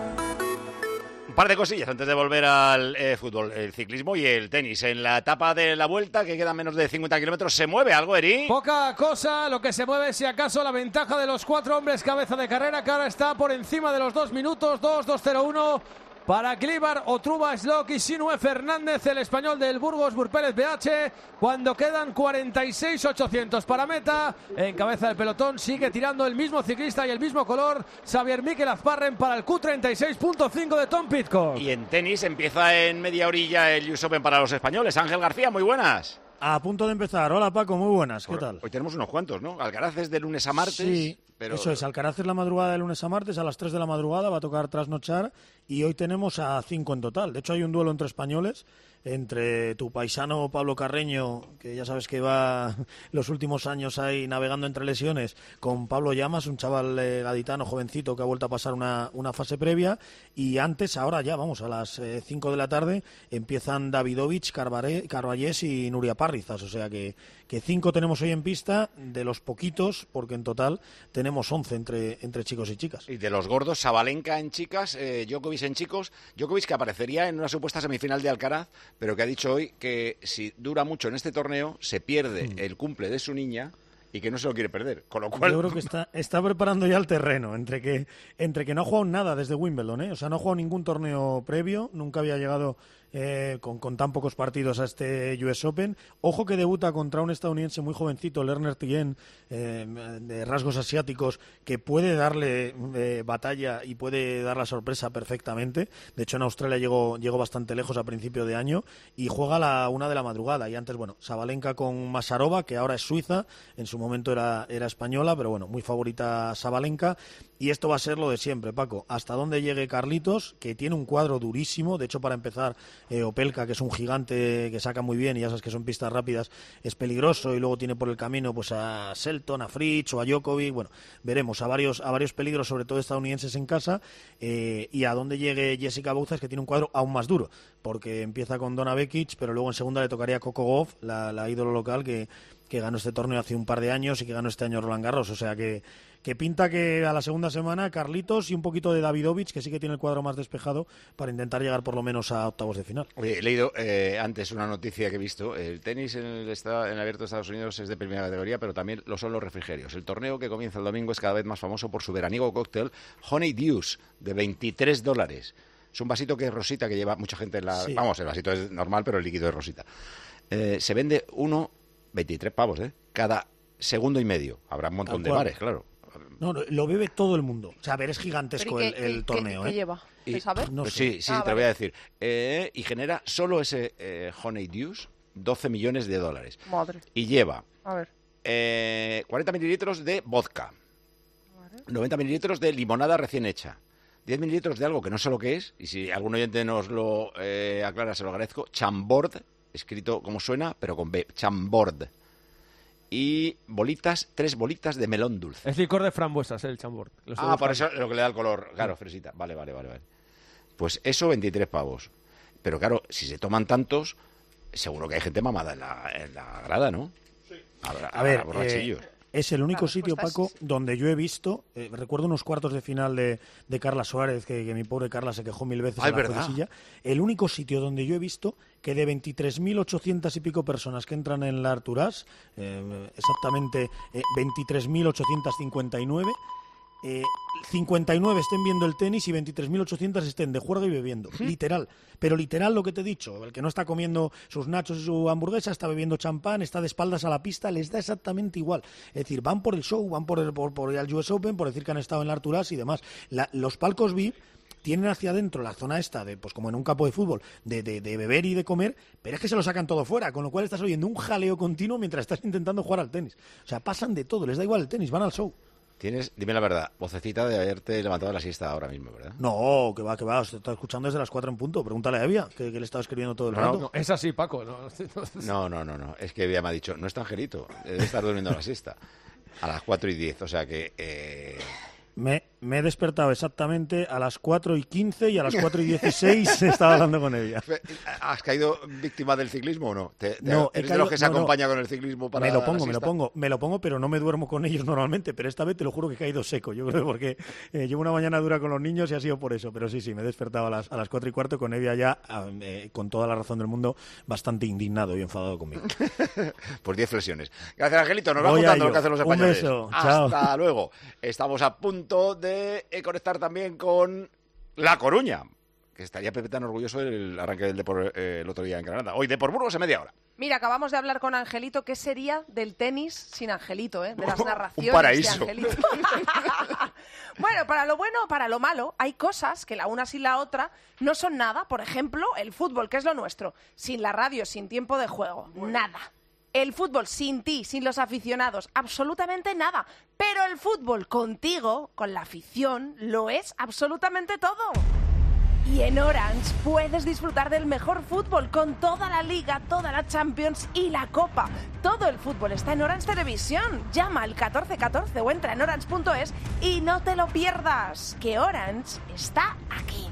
Un par de cosillas antes de volver al eh, fútbol, el ciclismo y el tenis. En la etapa de la vuelta, que quedan menos de cincuenta kilómetros, ¿se mueve algo, Eri? Poca cosa, lo que se mueve es si acaso la ventaja de los cuatro hombres cabeza de carrera, que ahora está por encima de los dos minutos, dos dos cero uno. Para Klibar, Otruba, Slock y Sinue Fernández, el español del Burgos, Burpérez B H, cuando quedan cuarenta y seis ochocientos para meta. En cabeza del pelotón sigue tirando el mismo ciclista y el mismo color, Xavier Miquel Azparren, para el Q treinta y seis punto cinco de Tom Pidcock. Y en tenis empieza en media orilla el U S Open para los españoles. Ángel García, muy buenas. A punto de empezar. Hola Paco, muy buenas. ¿Qué Hoy, tal? Hoy tenemos unos cuantos, ¿no? Alcaraz es de lunes a martes. Sí, pero... eso es. Alcaraz es la madrugada de lunes a martes, a las tres de la madrugada va a tocar trasnochar y hoy tenemos a cinco en total. De hecho, hay un duelo entre españoles, entre tu paisano Pablo Carreño, que ya sabes que va los últimos años ahí navegando entre lesiones, con Pablo Llamas, un chaval eh, gaditano jovencito que ha vuelto a pasar una, una fase previa, y antes, ahora ya, vamos, a las eh, cinco de la tarde, empiezan Davidovich, Carballés y Nuria Parrizas, o sea que, que cinco tenemos hoy en pista, de los poquitos, porque en total tenemos once entre, entre chicos y chicas. Y de los gordos, Sabalenka en chicas, eh, Djokovic en chicos, Djokovic que aparecería en una supuesta semifinal de Alcaraz, pero que ha dicho hoy que si dura mucho en este torneo se pierde mm. el cumple de su niña y que no se lo quiere perder, con lo cual... Yo creo que está, está preparando ya el terreno, entre que, entre que no ha jugado nada desde Wimbledon, ¿eh? O sea, no ha jugado ningún torneo previo, nunca había llegado eh, con, con tan pocos partidos a este U S Open. Ojo que debuta contra un estadounidense muy jovencito, Lerner Tillén, eh, de rasgos asiáticos, que puede darle eh, batalla y puede dar la sorpresa perfectamente. De hecho, en Australia llegó, llegó bastante lejos a principio de año y juega a la una de la madrugada. Y antes, bueno, Sabalenka con Masarova, que ahora es suiza, en su momento era, era española, pero bueno, muy favorita Sabalenka. Y esto va a ser lo de siempre, Paco. Hasta dónde llegue Carlitos, que tiene un cuadro durísimo. De hecho, para empezar, eh, Opelka, que es un gigante que saca muy bien, y ya sabes que son pistas rápidas, es peligroso. Y luego tiene por el camino pues a Selton, a Fritz o a Djokovic. Bueno, veremos a varios, a varios peligros, sobre todo estadounidenses en casa. Eh, y a dónde llegue Jessica Bouzas, que tiene un cuadro aún más duro, porque empieza con Donna Vekic, pero luego en segunda le tocaría a Coco Gauff, la, la ídolo local, que, que ganó este torneo hace un par de años y que ganó este año Roland Garros. O sea que... que pinta que a la segunda semana Carlitos y un poquito de Davidovich, que sí que tiene el cuadro más despejado, para intentar llegar por lo menos a octavos de final. Oye, he leído eh, antes una noticia que he visto. El tenis en el, estado, en el Abierto de Estados Unidos es de primera categoría, pero también lo son los refrigerios. El torneo que comienza el domingo es cada vez más famoso por su veraniego cóctel Honey Deuce, de veintitrés dólares. Es un vasito que es rosita, que lleva mucha gente en la... Sí. Vamos, el vasito es normal, pero el líquido es rosita. Eh, se vende uno, veintitrés pavos, ¿eh? Cada segundo y medio. Habrá un montón Tal de cual. bares, claro. No, no, lo bebe todo el mundo. O sea, a ver, es gigantesco ¿Pero y el, qué- el qué- torneo, qué ¿eh? lleva? Y- ¿Se sabe? No Pues sé. sí, sí, Ah, te vale. lo voy a decir. Eh, y genera solo ese eh, Honeydews doce millones de dólares. Madre. Y lleva A ver. eh, cuarenta mililitros de vodka, noventa mililitros de limonada recién hecha, diez mililitros de algo que no sé lo que es, y si algún oyente nos lo eh, aclara, se lo agradezco, Chambord, escrito como suena, pero con B, Chambord. Y bolitas, tres bolitas de melón dulce. Es licor de frambuesas, el chambord. Lo estoy Ah, por buscando. eso lo que le da el color. Claro, fresita. Vale, vale, vale, vale. Pues eso, veintitrés pavos. Pero claro, si se toman tantos, seguro que hay gente mamada en la, en la grada, ¿no? Sí. Habrá, A ver, habrá borrachillos. eh, es el único Claro, sitio, pues Paco, estás- donde yo he visto, eh, recuerdo unos cuartos de final de, de Carla Suárez, que, que mi pobre Carla se quejó mil veces Ah, en la es verdad. jueguecilla. El único sitio donde yo he visto que de veintitrés mil ochocientas y pico personas que entran en la Arturás, eh, exactamente eh, veintitrés mil ochocientas cincuenta y nueve, eh, cincuenta y nueve estén viendo el tenis y veintitrés mil ochocientas estén de juerga y bebiendo. Literal. Pero literal lo que te he dicho. El que no está comiendo sus nachos y su hamburguesa, está bebiendo champán, está de espaldas a la pista, les da exactamente igual. Es decir, van por el show, van por el, por, por el U S Open, por decir que han estado en la Arturás y demás. La- los palcos V I P tienen hacia adentro la zona esta, de pues como en un campo de fútbol, de, de, de beber y de comer, pero es que se lo sacan todo fuera, con lo cual estás oyendo un jaleo continuo mientras estás intentando jugar al tenis. O sea, pasan de todo, les da igual el tenis, van al show. Tienes, dime la verdad, vocecita de haberte levantado de la siesta ahora mismo, ¿verdad? No, que va, que va, os está escuchando desde las cuatro en punto. Pregúntale a Evia, que, que le estaba escribiendo todo el No, rato. No, es así, Paco. No, No, no, no, no. Es que Bea me ha dicho, no está Angelito, debe estar durmiendo la siesta. A las cuatro y diez, o sea que... Eh... Me, me he despertado exactamente a las cuatro y quince y a las cuatro y dieciséis estaba hablando con Evia. ¿Has caído víctima del ciclismo o no? ¿Te, te- No, he ¿Eres de caído- los que se no, no. acompaña con el ciclismo para Me lo la pongo, me lo siesta? pongo, me lo pongo, pero no me duermo con ellos normalmente. Pero esta vez te lo juro que he caído seco. Yo creo porque eh, llevo una mañana dura con los niños y ha sido por eso. Pero sí, sí, me he despertado a las, a las cuatro y cuarto con Evia ya, ah, eh, con toda la razón del mundo, bastante indignado y enfadado conmigo. Pues diez flexiones. Gracias, Angelito. Nos va Voy a contando ello. lo que hacen los Un españoles. beso. Hasta Chao. luego. Estamos a punto de eh, conectar también con La Coruña, que estaría Pepe tan orgulloso del arranque del Depor eh, el otro día en Granada. Hoy Depor Burgos en media hora. Mira, acabamos de hablar con Angelito. ¿Qué sería del tenis sin Angelito, eh? De las Un narraciones paraíso. de Angelito. Bueno, para lo bueno o para lo malo, hay cosas que la una sin la otra no son nada. Por ejemplo, el fútbol, que es lo nuestro. Sin la radio, sin tiempo de juego, nada. El fútbol sin ti, sin los aficionados, absolutamente nada. Pero el fútbol contigo, con la afición, lo es absolutamente todo. Y en Orange puedes disfrutar del mejor fútbol con toda la Liga, toda la Champions y la Copa. Todo el fútbol está en Orange Televisión. Llama al catorce catorce o entra en orange punto es y no te lo pierdas, que Orange está aquí.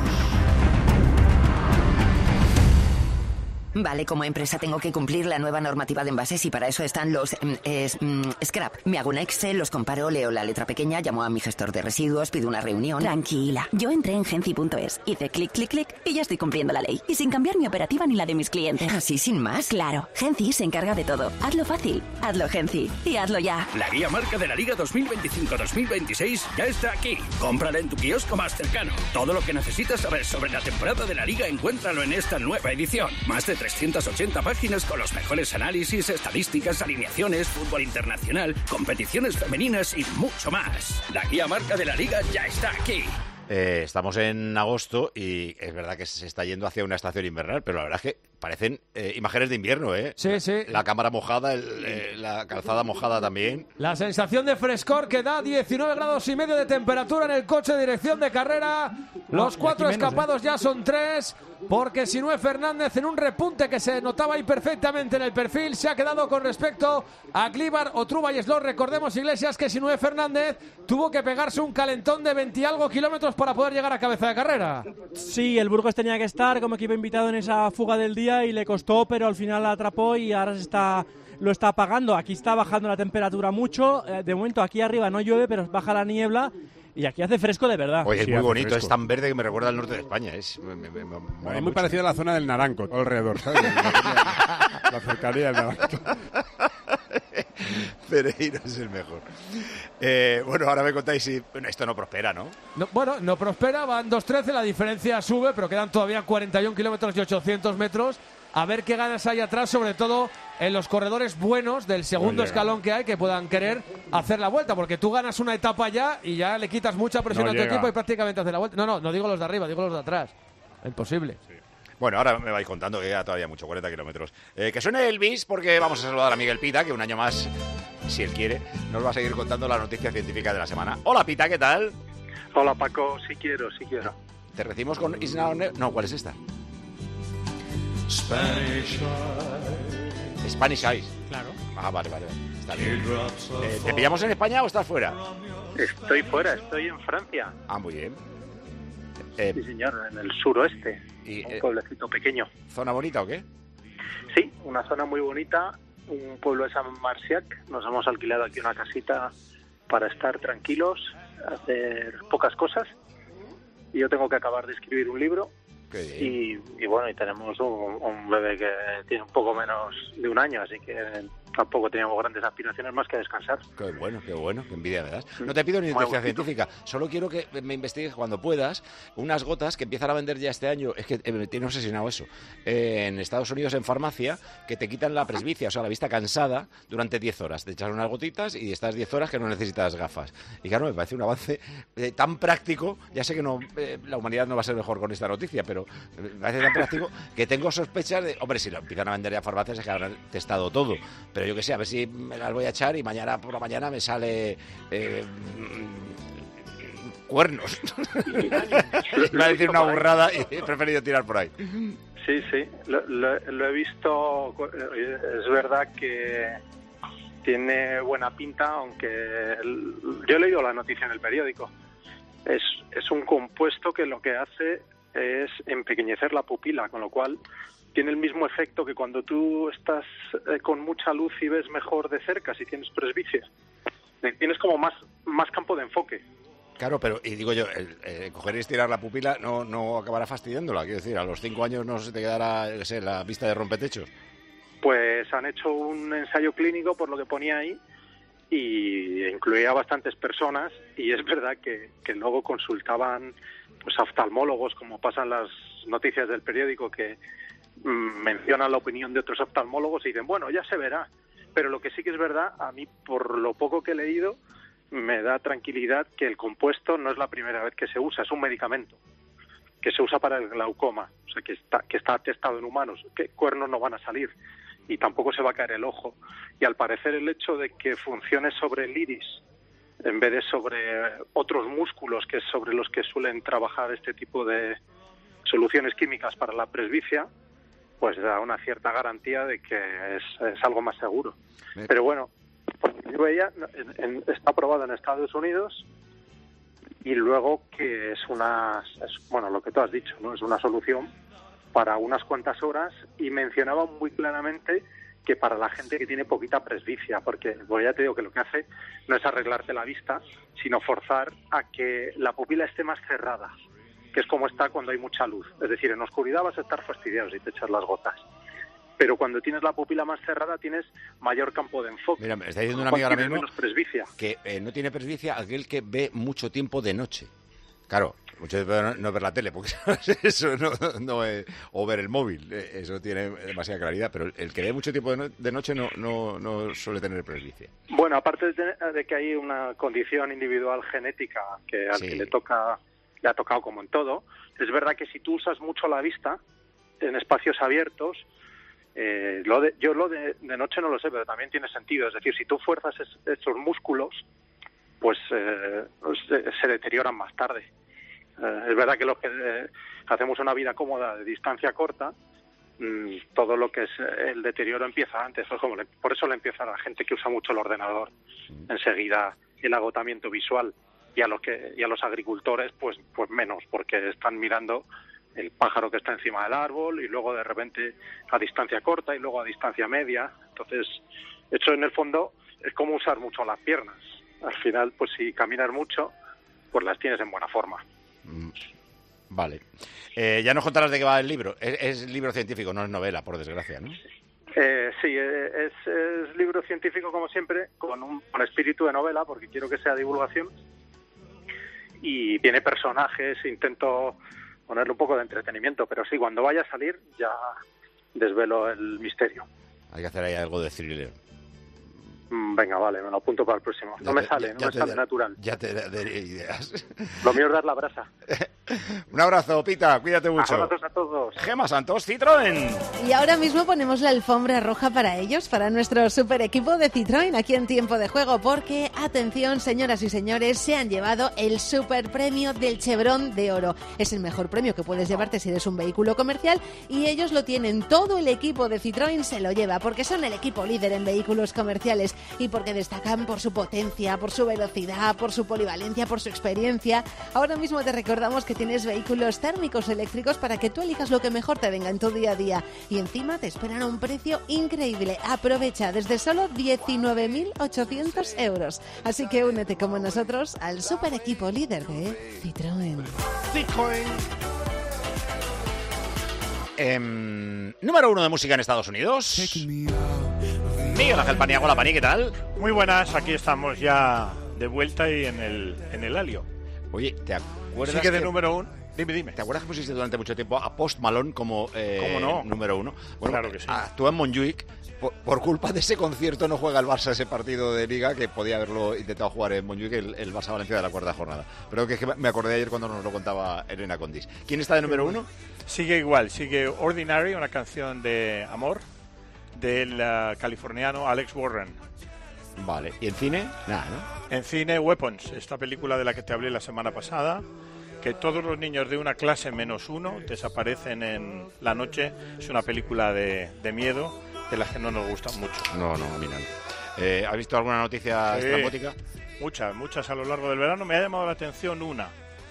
Vale, como empresa tengo que cumplir la nueva normativa de envases y para eso están los mm, es, mm, scrap. Me hago un Excel, los comparo, leo la letra pequeña, llamo a mi gestor de residuos, pido una reunión. Tranquila, yo entré en genci punto es, hice clic, clic, clic y ya estoy cumpliendo la ley. Y sin cambiar mi operativa ni la de mis clientes. ¿Así sin más? Claro, Genci se encarga de todo. Hazlo fácil, hazlo Genci y hazlo ya. La guía marca de la Liga dos mil veinticinco dos mil veintiséis ya está aquí. Cómprala en tu kiosco más cercano. Todo lo que necesitas saber sobre la temporada de la Liga encuéntralo en esta nueva edición. Más de trescientas ochenta páginas con los mejores análisis, estadísticas, alineaciones, fútbol internacional, competiciones femeninas y mucho más. La guía marca de la Liga ya está aquí. Eh, estamos en agosto y es verdad que se está yendo hacia una estación invernal, pero la verdad es que parecen eh, imágenes de invierno, ¿eh? Sí, sí. La cámara mojada, el, eh, la calzada mojada también. La sensación de frescor que da diecinueve grados y medio de temperatura en el coche de dirección de carrera. Los No, cuatro y aquí menos, escapados ¿eh? ya son tres, porque Sinué Fernández en un repunte que se notaba ahí perfectamente en el perfil se ha quedado con respecto a Glíbar, Otruba y Slor. Recordemos, Iglesias, que Sinué Fernández tuvo que pegarse un calentón de veinte y algo kilómetros para poder llegar a cabeza de carrera. Sí, el Burgos tenía que estar como equipo invitado en esa fuga del día y le costó, pero al final la atrapó y ahora se está, lo está apagando. Aquí está bajando la temperatura mucho. Eh, de momento aquí arriba no llueve, pero baja la niebla. Y aquí hace fresco de verdad. Oye, es Sí, muy hace bonito, fresco. es tan verde que me recuerda al norte de España. Es, me, me- me- me mola Bueno, es muy mucho. parecido a la zona del Naranco, todo alrededor, ¿sabes? La, la cercanía del Naranco. Pereiro es el mejor. Eh, bueno, ahora me contáis si bueno, esto no prospera, ¿no? no bueno, no prospera, van dos trece, la diferencia sube, pero quedan todavía cuarenta y un kilómetros y ochocientos metros. A ver qué ganas hay atrás, sobre todo en los corredores buenos del segundo escalón que hay, que puedan querer hacer la vuelta, porque tú ganas una etapa ya y ya le quitas mucha presión no a tu llega. equipo y prácticamente hace la vuelta. No, no, no digo los de arriba, digo los de atrás. Imposible. Sí. Bueno, ahora me vais contando que queda todavía mucho, cuarenta kilómetros. Eh, que suene Elvis, porque vamos a saludar a Miguel Pita, que un año más, si él quiere, nos va a seguir contando la noticia científica de la semana. Hola, Pita, ¿qué tal? Hola, Paco, sí quiero, sí quiero. Te recibimos con Is Now Ne- No, ¿cuál es esta? Spanish Eyes. Spanish Eyes. Claro. Ah, vale, vale. Está bien. Eh, ¿Te pillamos en España o estás fuera? Estoy fuera, estoy en Francia. Ah, muy bien. Eh, sí, señor, en el suroeste. Y, un eh, pueblecito pequeño. ¿Zona bonita o qué? Sí, una zona muy bonita, un pueblo de San Marciac. Nos hemos alquilado aquí una casita para estar tranquilos, hacer pocas cosas. Y yo tengo que acabar de escribir un libro. Y, y bueno, y tenemos un, un bebé que tiene un poco menos de un año, así que tampoco teníamos grandes aspiraciones más que descansar. Qué bueno, qué bueno, qué envidia me das. No te pido ni noticia científica, solo quiero que me investigues cuando puedas unas gotas que empiezan a vender ya este año, es que eh, me tiene obsesionado eso, eh, en Estados Unidos en farmacia, que te quitan la presbicia, o sea, la vista cansada durante diez horas. Te echas unas gotitas y estás diez horas que no necesitas gafas. Y claro, me parece un avance eh, tan práctico, ya sé que no eh, la humanidad no va a ser mejor con esta noticia, pero me parece tan práctico que tengo sospechas de, hombre, si lo empiezan a vender ya farmacias es que habrán testado todo, pero yo que sé, a ver si me las voy a echar y mañana por la mañana me sale eh, cuernos. Iba a decir una burrada y he preferido tirar por ahí. Sí, sí, lo, lo, lo he visto, es verdad que tiene buena pinta, aunque el, yo he leído la noticia en el periódico. Es, es un compuesto que lo que hace es empequeñecer la pupila, con lo cual tiene el mismo efecto que cuando tú estás eh, con mucha luz y ves mejor de cerca, si tienes presbicia. Tienes como más, más campo de enfoque. Claro, pero, y digo yo, el, el coger y estirar la pupila no, no acabará fastidiándola. Quiero decir, a los cinco años no se te quedará, yo qué sé, la vista de rompetechos. Pues han hecho un ensayo clínico, por lo que ponía ahí, y incluía a bastantes personas, y es verdad que, que luego consultaban pues a oftalmólogos, como pasan las noticias del periódico, que mmm, mencionan la opinión de otros oftalmólogos y dicen, bueno, ya se verá. Pero lo que sí que es verdad, a mí, por lo poco que he leído, me da tranquilidad que el compuesto no es la primera vez que se usa, es un medicamento que se usa para el glaucoma, o sea, que está, que está testado en humanos, que cuernos no van a salir y tampoco se va a caer el ojo. Y al parecer el hecho de que funcione sobre el iris en vez de sobre otros músculos, que es sobre los que suelen trabajar este tipo de soluciones químicas para la presbicia, pues da una cierta garantía de que es, es algo más seguro. Pero bueno, yo veía, en, en, está aprobado en Estados Unidos, y luego que es una, es, bueno, lo que tú has dicho, ¿no? Es una solución para unas cuantas horas, y mencionaba muy claramente que para la gente que tiene poquita presbicia, porque bueno, ya te digo que lo que hace no es arreglarte la vista, sino forzar a que la pupila esté más cerrada, que es como está cuando hay mucha luz. Es decir, en oscuridad vas a estar fastidiado si te echas las gotas, pero cuando tienes la pupila más cerrada tienes mayor campo de enfoque. Mira, me está diciendo una amiga ahora mismo menos presbicia. que eh, no tiene presbicia aquel que ve mucho tiempo de noche. Claro, mucho tiempo no, no ver la tele, porque eso no, no es, o ver el móvil, eso tiene demasiada claridad, pero el que ve mucho tiempo de, no, de noche no, no, no suele tener presbicia. Bueno, aparte de, de que hay una condición individual genética que al sí. que le toca, le ha tocado como en todo, es verdad que si tú usas mucho la vista en espacios abiertos, eh, lo de, yo lo de, de noche no lo sé, pero también tiene sentido. Es decir, si tú fuerzas es, esos músculos, pues eh, se, se deterioran más tarde. Eh, es verdad que los que eh, hacemos una vida cómoda de distancia corta, mmm, todo lo que es el deterioro empieza antes. Pues como le, por eso le empieza a la gente que usa mucho el ordenador enseguida el agotamiento visual, y a los que y a los agricultores pues pues menos, porque están mirando el pájaro que está encima del árbol, y luego de repente a distancia corta y luego a distancia media. Entonces, eso en el fondo es como usar mucho las piernas. Al final, pues si caminas mucho, pues las tienes en buena forma. Vale. Eh, ya nos contarás de qué va el libro. Es, es libro científico, no es novela, por desgracia, ¿no? Eh, sí, eh, es, es libro científico como siempre, con un con espíritu de novela, porque quiero que sea divulgación. Y tiene personajes, intento ponerle un poco de entretenimiento, pero sí, cuando vaya a salir ya desvelo el misterio. Hay que hacer ahí algo de thriller. Venga, vale, me lo apunto para el próximo. No me sale, no me sale natural. Ya te daré ideas. Lo mío es dar la brasa. Un abrazo, Pita, cuídate mucho. Abrazos a todos. Gema Santos, Citroën. Y ahora mismo ponemos la alfombra roja para ellos, para nuestro super equipo de Citroën aquí en Tiempo de Juego, porque, atención, señoras y señores, se han llevado el super premio del Chevron de Oro. Es el mejor premio que puedes llevarte si eres un vehículo comercial y ellos lo tienen. Todo el equipo de Citroën se lo lleva porque son el equipo líder en vehículos comerciales y porque destacan por su potencia, por su velocidad, por su polivalencia, por su experiencia. Ahora mismo te recordamos que tienes vehículos térmicos eléctricos para que tú elijas lo que mejor te venga en tu día a día. Y encima te esperan a un precio increíble. Aprovecha desde solo diecinueve mil ochocientos euros. Así que únete como nosotros al super equipo líder de Citroën. Citroën. Eh, número uno de música en Estados Unidos. Miguel Ángel Paniagua, la Pani, ¿qué tal? Muy buenas, aquí estamos ya de vuelta y en el, en el Helio. Oye, ¿te acuerdas? Sí que de que... número uno. Dime, dime. ¿Te acuerdas que pusiste durante mucho tiempo a Post Malone como eh, ¿Cómo no? número uno? Bueno, claro que sí. Actúa en Montjuic. Por, por culpa de ese concierto no juega el Barça ese partido de Liga, que podía haberlo intentado jugar en Montjuic, el, el Barça-Valencia de la cuarta jornada. Pero que, es que me acordé ayer cuando nos lo contaba Elena Condis. ¿Quién está de número uno? Sigue igual, sigue Ordinary, una canción de amor del uh, californiano Alex Warren. Vale, ¿y en cine? Nada, ¿no? En cine, Weapons, esta película de la que te hablé la semana pasada, que todos los niños de una clase menos uno desaparecen en la noche. Es una película de, de miedo, de las que no nos gustan mucho. No, no, mira. Eh, ¿Has visto alguna noticia sí, estrambótica? Muchas, muchas a lo largo del verano. Me ha llamado la atención una,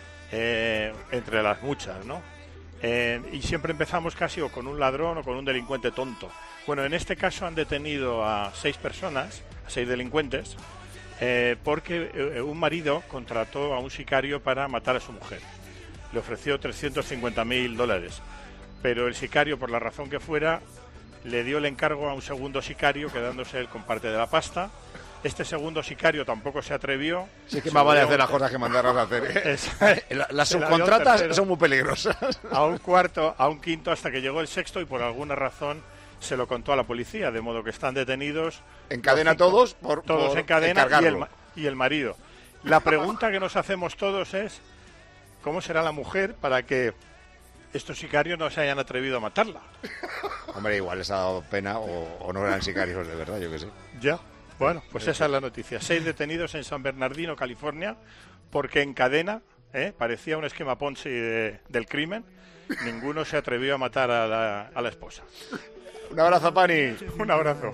eh, entre las muchas, ¿no? Eh, y siempre empezamos casi o con un ladrón o con un delincuente tonto. Bueno, en este caso han detenido a seis personas, a seis delincuentes, eh, porque eh, un marido contrató a un sicario para matar a su mujer. Le ofreció trescientos cincuenta mil dólares, pero el sicario, por la razón que fuera, le dio el encargo a un segundo sicario, quedándose él con parte de la pasta. Este segundo sicario tampoco se atrevió. Sí, que más vale hacer las cosas que mandarlas a hacer. Es, las subcontratas son muy peligrosas. A un cuarto, a un quinto, hasta que llegó el sexto y por alguna razón se lo contó a la policía, de modo que están detenidos. En cadena todos por Todos por en cadena y el, y el marido. La pregunta que nos hacemos todos es, ¿cómo será la mujer para que estos sicarios no se hayan atrevido a matarla? Hombre, igual les ha dado pena o, o no eran sicarios de verdad, yo qué sé. Ya. Bueno, pues esa es la noticia. Seis detenidos en San Bernardino, California, porque en cadena, ¿eh? parecía un esquema Ponzi de, del crimen, ninguno se atrevió a matar a la, a la esposa. Un abrazo, Pani. Un abrazo.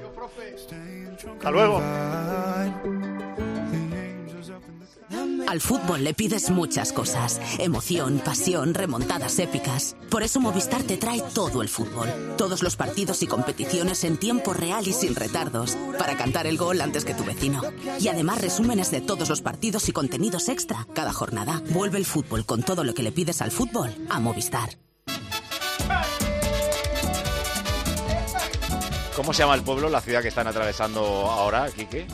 Hasta luego. Al fútbol le pides muchas cosas: emoción, pasión, remontadas épicas. Por eso Movistar te trae todo el fútbol, todos los partidos y competiciones en tiempo real y sin retardos, para cantar el gol antes que tu vecino. Y además resúmenes de todos los partidos y contenidos extra cada jornada. Vuelve el fútbol con todo lo que le pides al fútbol a Movistar. ¿Cómo se llama el pueblo, la ciudad que están atravesando ahora, Quique?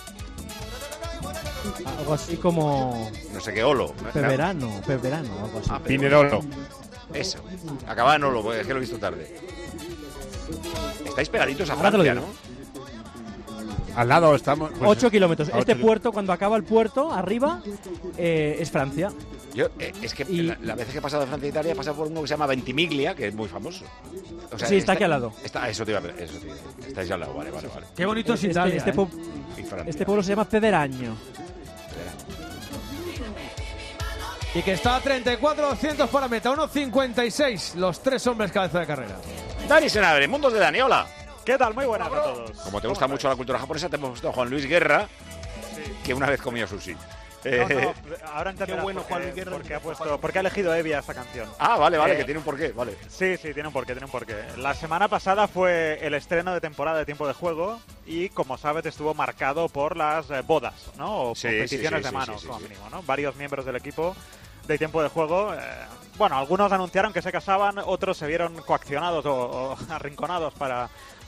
Algo así como... No sé qué, Olo. Peverano, Peverano, algo así. Ah, Pinerolo. Eso. Acaba en Olo, porque es que lo he visto tarde. Estáis pegaditos a Francia, ¿no? Al lado estamos... Pues, ocho kilómetros. Este ocho puerto, cuando acaba el puerto, arriba, eh, es Francia. Yo, eh, es que y... la, la vez que he pasado de Francia a Italia he pasado por uno que se llama Ventimiglia, que es muy famoso. O sea, sí, está, está aquí al lado. Está, eso te iba a ver, eso te iba a ver. Estáis al lado, vale, vale, vale. Qué bonito es Italia, Este, este, ¿eh? po este pueblo se llama Pederaño. Y que está a treinta y cuatro doscientos para meta, uno cincuenta y seis los tres hombres cabeza de carrera. Dani Senabre, Mundos de Dani, hola. ¿Qué tal? Muy buenas a todos. Como te gusta mucho la cultura japonesa, te hemos puesto a Juan Luis Guerra, sí. que una vez comió sushi. No, no, ahora entenderás bueno, por, qué, porque, ha puesto, porque ha elegido Evia esta canción. Ah, vale, vale, eh, que tiene un porqué, vale. Sí, sí, tiene un porqué, tiene un porqué. La semana pasada fue el estreno de temporada de Tiempo de Juego y, como sabes, estuvo marcado por las eh, bodas, ¿no? O sí, competiciones sí, sí, de mano, sí, sí, como sí. mínimo, ¿no? Varios miembros del equipo de Tiempo de Juego, eh, bueno, algunos anunciaron que se casaban, otros se vieron coaccionados o, o arrinconados para...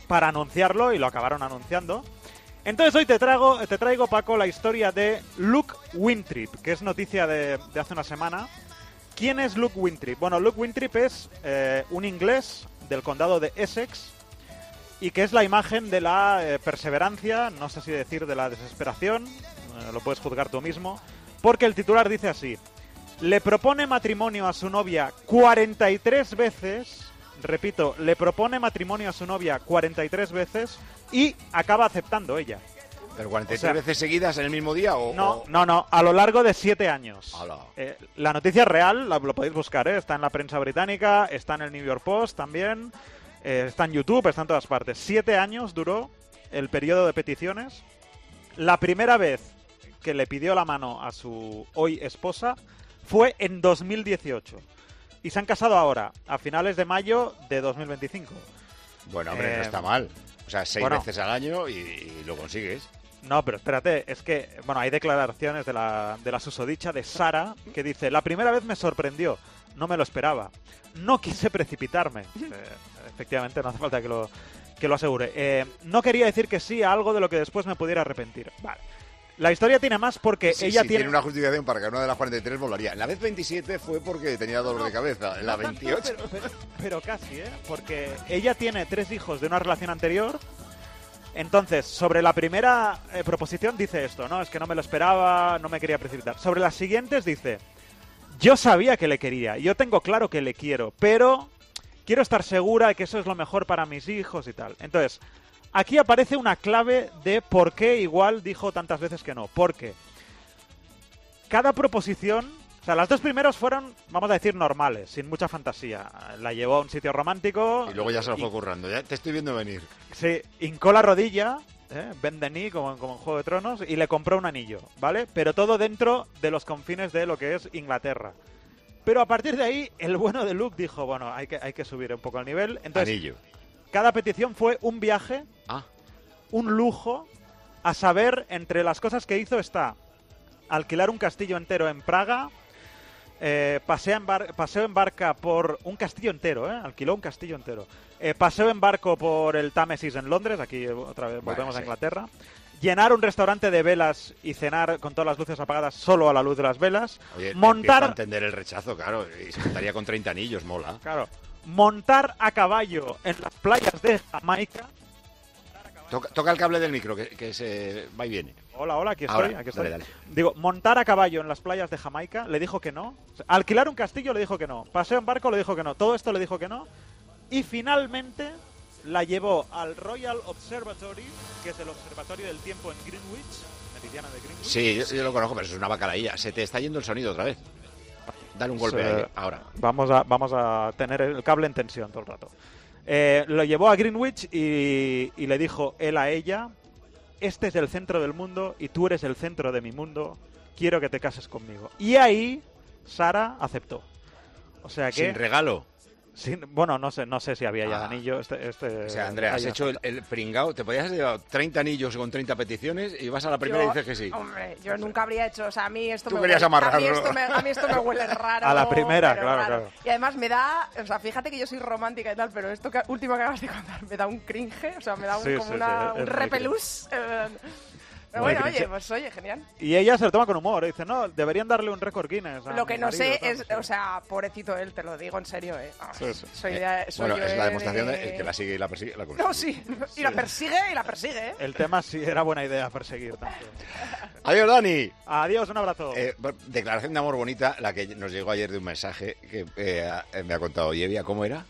para anunciarlo, y lo acabaron anunciando. Entonces hoy te traigo, te traigo, Paco, la historia de Luke Wintrip, que es noticia de, de hace una semana. ¿Quién es Luke Wintrip? Bueno, Luke Wintrip es eh, un inglés del condado de Essex, y que es la imagen de la eh, perseverancia, no sé si decir de la desesperación, eh, lo puedes juzgar tú mismo, porque el titular dice así: le propone matrimonio a su novia cuarenta y tres veces, repito, le propone matrimonio a su novia cuarenta y tres veces y acaba aceptando ella. ¿Pero cuarenta y tres O sea, veces seguidas en el mismo día o...? No, o... no, no, a lo largo de siete años. Ala. Eh, la noticia es real, la, lo podéis buscar, ¿eh? Está en la prensa británica, está en el New York Post también, eh, está en YouTube, está en todas partes. Siete años duró el periodo de peticiones. La primera vez que le pidió la mano a su hoy esposa fue en dos mil dieciocho. Y se han casado ahora, a finales de mayo de dos mil veinticinco. Bueno, hombre, Eh, no está mal. O sea, seis bueno. veces al año y, y lo consigues. No, pero espérate, es que, bueno, hay declaraciones de la, de la susodicha de Sara que dice: la primera vez me sorprendió, no me lo esperaba, no quise precipitarme. Eh, efectivamente, no hace falta que lo, que lo asegure. Eh, no quería decir que sí a algo de lo que después me pudiera arrepentir. Vale. La historia tiene más porque Sí, ella sí, tiene... tiene una justificación para que una de las cuarenta y tres volaría. En la vez veintisiete fue porque tenía dolor de cabeza. En la veintiocho... Pero, pero- pero casi, ¿eh? Porque ella tiene tres hijos de una relación anterior. Entonces, sobre la primera eh, proposición dice esto, ¿no? Es que no me lo esperaba, no me quería precipitar. Sobre las siguientes dice: yo sabía que le quería, yo tengo claro que le quiero, pero quiero estar segura de que eso es lo mejor para mis hijos y tal. Entonces, aquí aparece una clave de por qué igual dijo tantas veces que no. Porque cada proposición, o sea, las dos primeras fueron, vamos a decir, normales, sin mucha fantasía. La llevó a un sitio romántico. Y luego ya se lo y- fue currando. Ya te estoy viendo venir. Sí, hincó la rodilla, ¿eh? Bend the knee, como, como en Juego de Tronos, y le compró un anillo, ¿vale? Pero todo dentro de los confines de lo que es Inglaterra. Pero a partir de ahí, el bueno de Luke dijo: bueno, hay que, hay que subir un poco el nivel. Entonces, Anillo. cada petición fue un viaje, Ah. un lujo. A saber, entre las cosas que hizo está alquilar un castillo entero en Praga, eh, pasea en bar- paseo en barca por un castillo entero, ¿eh? Alquiló un castillo entero. Eh, paseo en barco por el Támesis en Londres, aquí eh, otra vez Bueno, volvemos a sí. Inglaterra. Llenar un restaurante de velas y cenar con todas las luces apagadas solo a la luz de las velas. Oye, empiezo montar a entender el rechazo, claro. Y se estaría con treinta anillos, mola. Claro. Montar a caballo en las playas de Jamaica. Toca, toca el cable del micro, que, que se va y viene. Hola, hola, aquí estoy, Ahora, aquí estoy. dale, dale. Digo, montar a caballo en las playas de Jamaica, le dijo que no. O sea, alquilar un castillo, le dijo que no. Paseo en barco, le dijo que no. Todo esto le dijo que no. Y finalmente la llevó al Royal Observatory, que es el observatorio del tiempo en Greenwich, meridiana de Greenwich. Sí, yo, yo lo conozco, pero eso es una bacalaílla. Se te está yendo el sonido otra vez. Dale un golpe Sí. ahí, ahora. Vamos a, vamos a tener el cable en tensión todo el rato. Eh, lo llevó a Greenwich y, y le dijo él a ella: este es el centro del mundo y tú eres el centro de mi mundo, quiero que te cases conmigo. Y ahí Sara aceptó. O sea que... Sin regalo. sin- bueno, no sé, no sé si había ya Ah. anillo. Este, este, O sea, Andrea, has ahí hecho el, el pringao. Te podías haber llevado treinta anillos con treinta peticiones y vas a la primera Yo- y dices que sí. Hombre, yo nunca habría hecho, o sea, a mí esto Tú me querías huele, amarrar, a mí ¿no? esto me, a mí esto me huele raro. A la primera, pero claro, raro. claro. Y además me da, o sea, fíjate que yo soy romántica y tal, pero esto que, último que acabas de contar me da un cringe, o sea, me da un, Sí, como sí, una, sí, un es muy repelús. eh, Pero Muy bueno, cringe. oye, pues oye, genial. Y ella se lo toma con humor. Dice, no, deberían darle un récord Guinness. a Lo que mi no marido, sé tal, es, o sea, pobrecito él, te lo digo en serio, eh. Ah, Sí, sí. Soy Eh, de- soy bueno, yo es la de- demostración de que la sigue y la persigue. La No, sí, y la persigue y la persigue, eh. El tema sí era buena idea perseguir tanto. Adiós, Dani. Adiós, un abrazo. Eh, declaración de amor bonita, la que nos llegó ayer de un mensaje que eh, me ha contado Yevia. ¿Cómo era?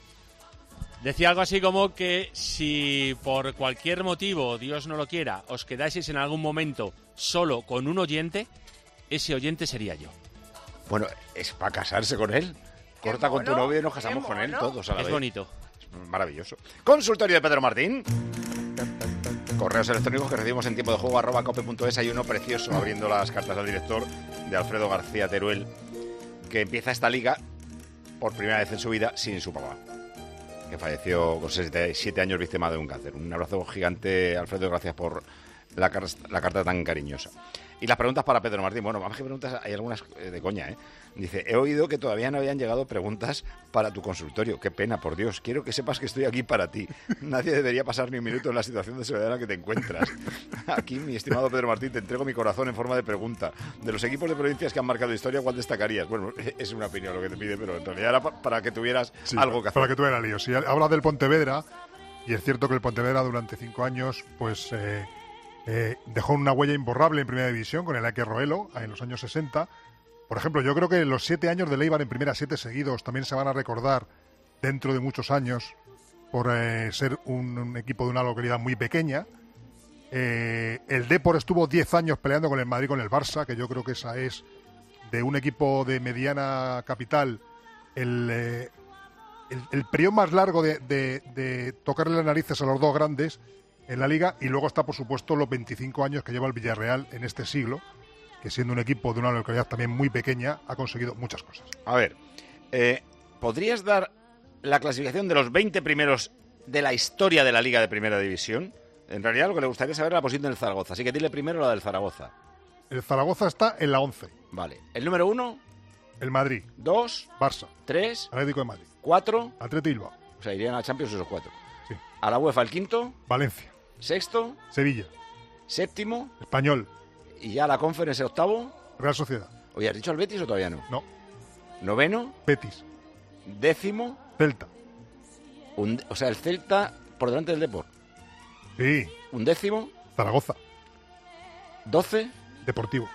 Decía algo así como que si por cualquier motivo, Dios no lo quiera, os quedáis en algún momento solo con un oyente, ese oyente sería yo. Bueno, es para casarse con él. Corta con tu mono, novio y nos qué casamos con él mono. todos a la Es vez. bonito. Es maravilloso. Consultorio de Pedro Martín. Correos electrónicos que recibimos en tiempo de juego arroba cope punto es. Hay uno precioso abriendo las cartas al director de Alfredo García Teruel, que empieza esta liga por primera vez en su vida sin su papá, que falleció con sesenta y siete años víctima de un cáncer. Un abrazo gigante, Alfredo, gracias por la, car la carta tan cariñosa. Y las preguntas para Pedro Martín. Bueno, más que preguntas, hay algunas de coña, ¿eh? Dice, he oído que todavía no habían llegado preguntas para tu consultorio. Qué pena, por Dios. Quiero que sepas que estoy aquí para ti. Nadie debería pasar ni un minuto en la situación de soledad en la que te encuentras. Aquí, mi estimado Pedro Martín, te entrego mi corazón en forma de pregunta. De los equipos de provincias que han marcado historia, ¿cuál destacarías? Bueno, es una opinión lo que te pide, pero en realidad era pa para que tuvieras sí, algo que hacer. Para que tuviera lío. Si habla del Pontevedra, y es cierto que el Pontevedra durante cinco años, pues... Eh, Eh, dejó una huella imborrable en Primera División con el Ake Roelo en los años sesenta. Por ejemplo, yo creo que los siete años de Leibar en Primera, siete seguidos, también se van a recordar dentro de muchos años por eh, ser un, un equipo de una localidad muy pequeña. Eh, el Depor estuvo diez años peleando con el Madrid, con el Barça, que yo creo que esa es, de un equipo de mediana capital, el, eh, el, el periodo más largo de, de, de tocarle las narices a los dos grandes en la Liga. Y luego está, por supuesto, los veinticinco años que lleva el Villarreal en este siglo, que siendo un equipo de una localidad también muy pequeña, ha conseguido muchas cosas. A ver, eh, ¿podrías dar la clasificación de los veinte primeros de la historia de la Liga de Primera División? En realidad lo que le gustaría saber es la posición del Zaragoza, así que dile primero la del Zaragoza. El Zaragoza está en la once. Vale. ¿El número uno? El Madrid. Dos. Barça. Tres. Atlético de Madrid. Cuatro. Atlético Bilbao. O sea, irían a Champions esos cuatro. Sí. A la UEFA el quinto. Valencia. Sexto. Sevilla. Séptimo. Español. Y ya la Conference el octavo. Real Sociedad. Oye, ¿has dicho el Betis o todavía no? No. Noveno. Betis. Décimo. Celta. Un, o sea, el Celta por delante del Depor. Sí. Un décimo. Zaragoza. Doce. Deportivo.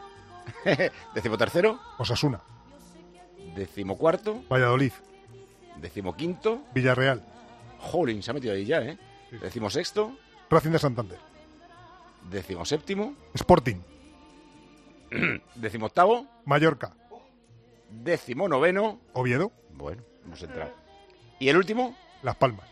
Décimo tercero. Osasuna. Décimo cuarto. Valladolid. Décimo quinto. Villarreal. Jolín, se ha metido ahí ya, ¿eh? Sí. Décimo sexto. Racing de Santander. Décimo séptimo. Sporting. Décimo octavo. Mallorca. Décimo noveno. Oviedo. Bueno, hemos entrado. ¿Y el último? Las Palmas.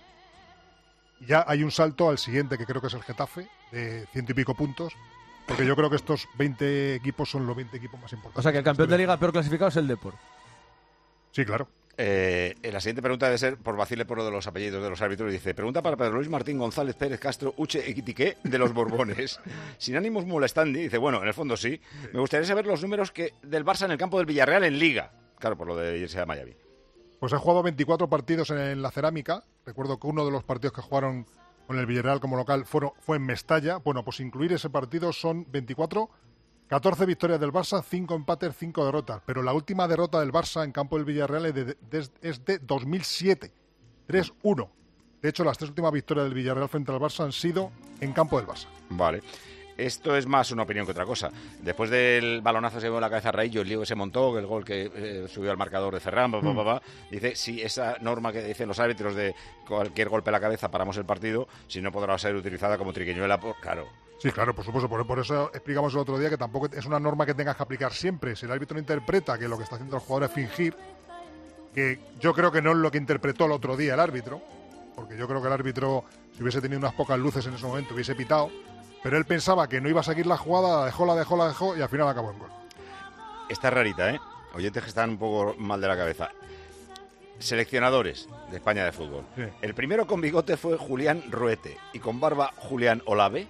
Ya hay un salto al siguiente, que creo que es el Getafe, de ciento y pico puntos, porque yo creo que estos veinte equipos son los veinte equipos más importantes. O sea, que el campeón de Liga peor clasificado es el Depor. Sí, claro. Eh, la siguiente pregunta debe ser por vacile por lo de los apellidos de los árbitros. Dice, pregunta para Pedro Luis Martín González Pérez Castro Uche Equitiqué de los Borbones. Sin ánimos molestandi, dice, bueno, en el fondo sí. Me gustaría saber los números que del Barça en el campo del Villarreal en Liga. Claro, por lo de irse a Miami. Pues ha jugado veinticuatro partidos en la Cerámica. Recuerdo que uno de los partidos que jugaron con el Villarreal como local fueron, fue en Mestalla. Bueno, pues incluir ese partido son veinticuatro, catorce victorias del Barça, cinco empates, cinco derrotas. Pero la última derrota del Barça en campo del Villarreal es de, de, es de dos mil siete, tres uno. De hecho, las tres últimas victorias del Villarreal frente al Barça han sido en campo del Barça. Vale. Esto es más una opinión que otra cosa. Después del balonazo que se llevó en la cabeza a Raillo, el lío que se montó, el gol que eh, subió al marcador de Ferran, bla, bla, bla, bla, dice, si esa norma que dicen los árbitros de cualquier golpe a la cabeza paramos el partido, si no podrá ser utilizada como triquiñuela, por, claro. Sí, claro, por supuesto. Por, por eso explicamos el otro día que tampoco es una norma que tengas que aplicar siempre. Si el árbitro interpreta que lo que está haciendo el jugador es fingir, que yo creo que no es lo que interpretó el otro día el árbitro, porque yo creo que el árbitro, si hubiese tenido unas pocas luces en ese momento, hubiese pitado. Pero él pensaba que no iba a seguir la jugada, la dejó, la dejó, la dejó y al final acabó en gol. Esta es rarita, ¿eh? Oyentes que están un poco mal de la cabeza. Seleccionadores de España de fútbol. Sí. El primero con bigote fue Julián Ruete y con barba Julián Olave.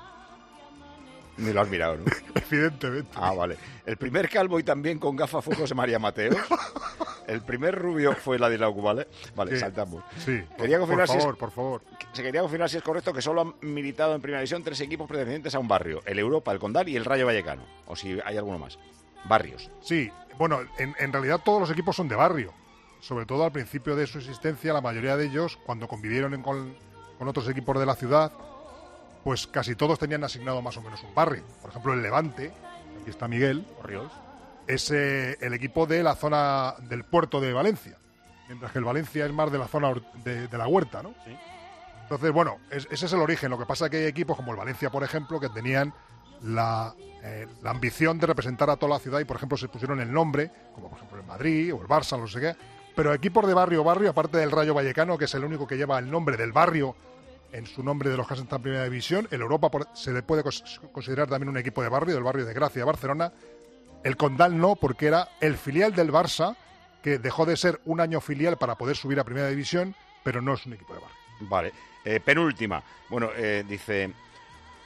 Ni lo has mirado, ¿no? Evidentemente. Ah, vale. El primer calvo y también con gafas fue José María Mateos. El primer rubio fue Ladislau, ¿vale? Vale, sí, saltamos. Sí, quería por, confirmar por favor, si es, por favor. Se quería confirmar si es correcto que solo han militado en Primera División tres equipos pertenecientes a un barrio. El Europa, el Condal y el Rayo Vallecano. O si hay alguno más. Barrios. Sí, bueno, en, en realidad todos los equipos son de barrio. Sobre todo al principio de su existencia, la mayoría de ellos, cuando convivieron en, con, con otros equipos de la ciudad, pues casi todos tenían asignado más o menos un barrio. Por ejemplo, el Levante, aquí está Miguel, Ríos, es eh, el equipo de la zona del puerto de Valencia, mientras que el Valencia es más de la zona de, de la Huerta, ¿no? Sí. Entonces, bueno, es, ese es el origen. Lo que pasa es que hay equipos como el Valencia, por ejemplo, que tenían la, eh, la ambición de representar a toda la ciudad y, por ejemplo, se pusieron el nombre, como por ejemplo el Madrid o el Barça, no sé qué, pero equipos de barrio barrio, aparte del Rayo Vallecano, que es el único que lleva el nombre del barrio en su nombre de los que están en Primera División. El Europa por, se le puede considerar también un equipo de barrio, del barrio de Gracia, Barcelona. El Condal no, porque era el filial del Barça, que dejó de ser un año filial para poder subir a Primera División, pero no es un equipo de barrio. Vale. Eh, penúltima. Bueno, eh, dice...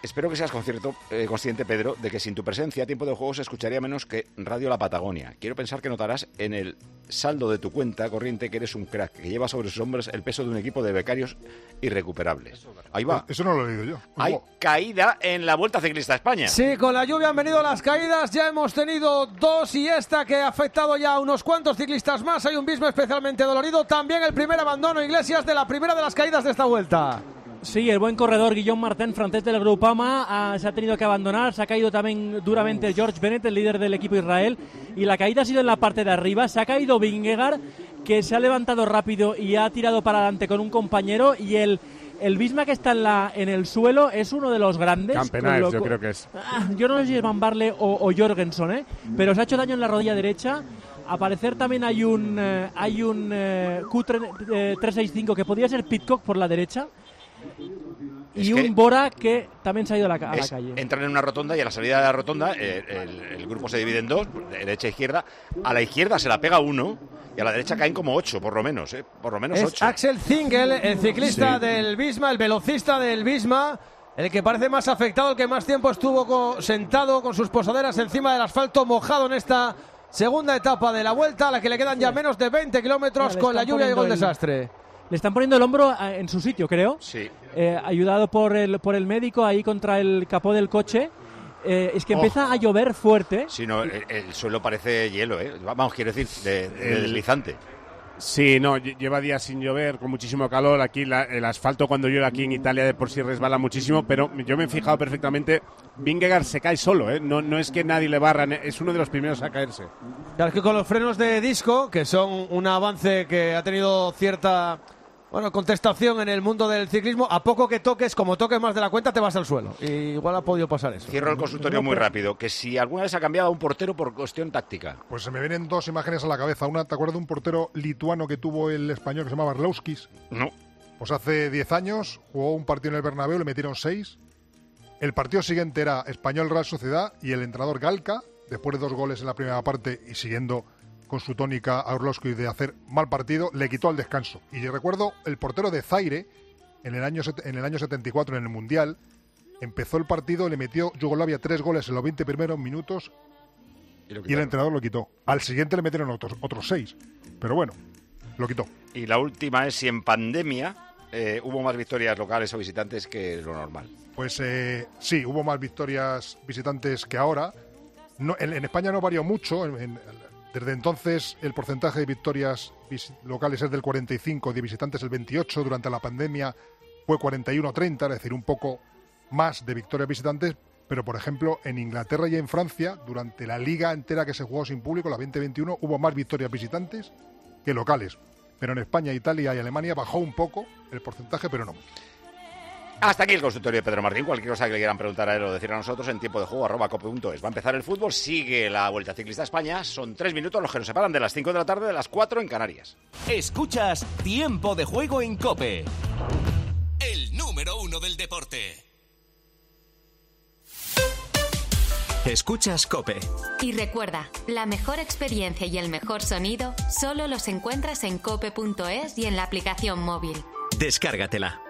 espero que seas concierto, eh, consciente, Pedro, de que sin tu presencia Tiempo de Juego se escucharía menos que Radio La Patagonia. Quiero pensar que notarás en el saldo de tu cuenta corriente que eres un crack, que lleva sobre sus hombros el peso de un equipo de becarios irrecuperables. Ahí va. Eso no lo he leído yo. Hay caída en la Vuelta Ciclista a España. Sí, con la lluvia han venido las caídas. Ya hemos tenido dos y esta que ha afectado ya a unos cuantos ciclistas más. Hay un Visma especialmente dolorido. También el primer abandono, Iglesias, de la primera de las caídas de esta vuelta. Sí, el buen corredor Guillaume Martin, francés del Groupama, ah, se ha tenido que abandonar. Se ha caído también duramente George Bennett, el líder del equipo Israel. Y la caída ha sido en la parte de arriba. Se ha caído Vingegaard, que se ha levantado rápido y ha tirado para adelante con un compañero. Y el, el Visma que está en, la, en el suelo es uno de los grandes. Campenaerts, yo creo que es. Ah, yo no sé si es Van Barle o, o Jorgensen, ¿eh? Pero se ha hecho daño en la rodilla derecha. A parecer también hay un, eh, hay un eh, Q trescientos sesenta y cinco que podría ser Pidcock por la derecha. Y un Bora que también se ha ido a la, a la calle. Entran en una rotonda y a la salida de la rotonda eh, el, el grupo se divide en dos, de derecha e izquierda. A la izquierda se la pega uno y a la derecha caen como ocho, por lo menos. Eh, por lo menos es ocho. Axel Zingel, el ciclista Sí. del Visma, el velocista del Visma, el que parece más afectado, el que más tiempo estuvo co- sentado con sus posaderas encima del asfalto mojado en esta segunda etapa de la Vuelta, a la que le quedan ya menos de veinte kilómetros. Mira, le con la están lluvia llegó el poniendo el- desastre. Le están poniendo el hombro eh, en su sitio, creo. Sí. Eh, ayudado por el, por el médico ahí contra el capó del coche. Eh, es que Oh. empieza a llover fuerte. Sí, no, el, el suelo parece hielo, ¿eh? Vamos, quiero decir, de, de El- deslizante. Sí, no, lle- lleva días sin llover, con muchísimo calor. Aquí la- el asfalto cuando llueve aquí en Italia de por sí resbala muchísimo, pero yo me he fijado perfectamente, Vingegaard se cae solo, ¿eh? No, no es que nadie le barra, es uno de los primeros a caerse. Claro, es que con los frenos de disco, que son un avance que ha tenido cierta, bueno, contestación en el mundo del ciclismo, a poco que toques, como toques más de la cuenta, te vas al suelo. Y igual ha podido pasar eso. Cierro el consultorio muy rápido, que si alguna vez ha cambiado a un portero por cuestión táctica. Pues se me vienen dos imágenes a la cabeza. Una, ¿te acuerdas de un portero lituano que tuvo el español que se llamaba Arlauskis? No. Pues hace diez años jugó un partido en el Bernabéu, le metieron seis. El partido siguiente era Español Real Sociedad y el entrenador Galca, después de dos goles en la primera parte y siguiendo con su tónica a Arlauskis de hacer mal partido, le quitó al descanso. Y yo recuerdo el portero de Zaire, en el año, set- en el año setenta y cuatro en el Mundial, empezó el partido, le metió Yugoslavia tres goles en los veinte primeros minutos y el entrenador lo quitó. Al siguiente le metieron otros, otros seis. Pero bueno, lo quitó. Y la última es si en pandemia eh, hubo más victorias locales o visitantes que lo normal. Pues eh, sí, hubo más victorias visitantes que ahora. No, en, en España no varió mucho. En- en- desde entonces el porcentaje de victorias vis- locales es del cuarenta y cinco, de visitantes el veintiocho. Durante la pandemia fue cuarenta y uno a treinta, es decir, un poco más de victorias visitantes. Pero, por ejemplo, en Inglaterra y en Francia, durante la liga entera que se jugó sin público, la veinte veintiuno, hubo más victorias visitantes que locales. Pero en España, Italia y Alemania bajó un poco el porcentaje, pero no mucho. Hasta aquí el consultorio de Pedro Martín. Cualquier cosa que le quieran preguntar a él o decir a nosotros en tiempo de juego arroba cope punto es. Va a empezar el fútbol, sigue la Vuelta Ciclista a España. Son tres minutos los que nos separan de las cinco de la tarde de las cuatro en Canarias. Escuchas Tiempo de Juego en COPE. El número uno del deporte. Escuchas COPE. Y recuerda, la mejor experiencia y el mejor sonido solo los encuentras en cope punto es y en la aplicación móvil. Descárgatela.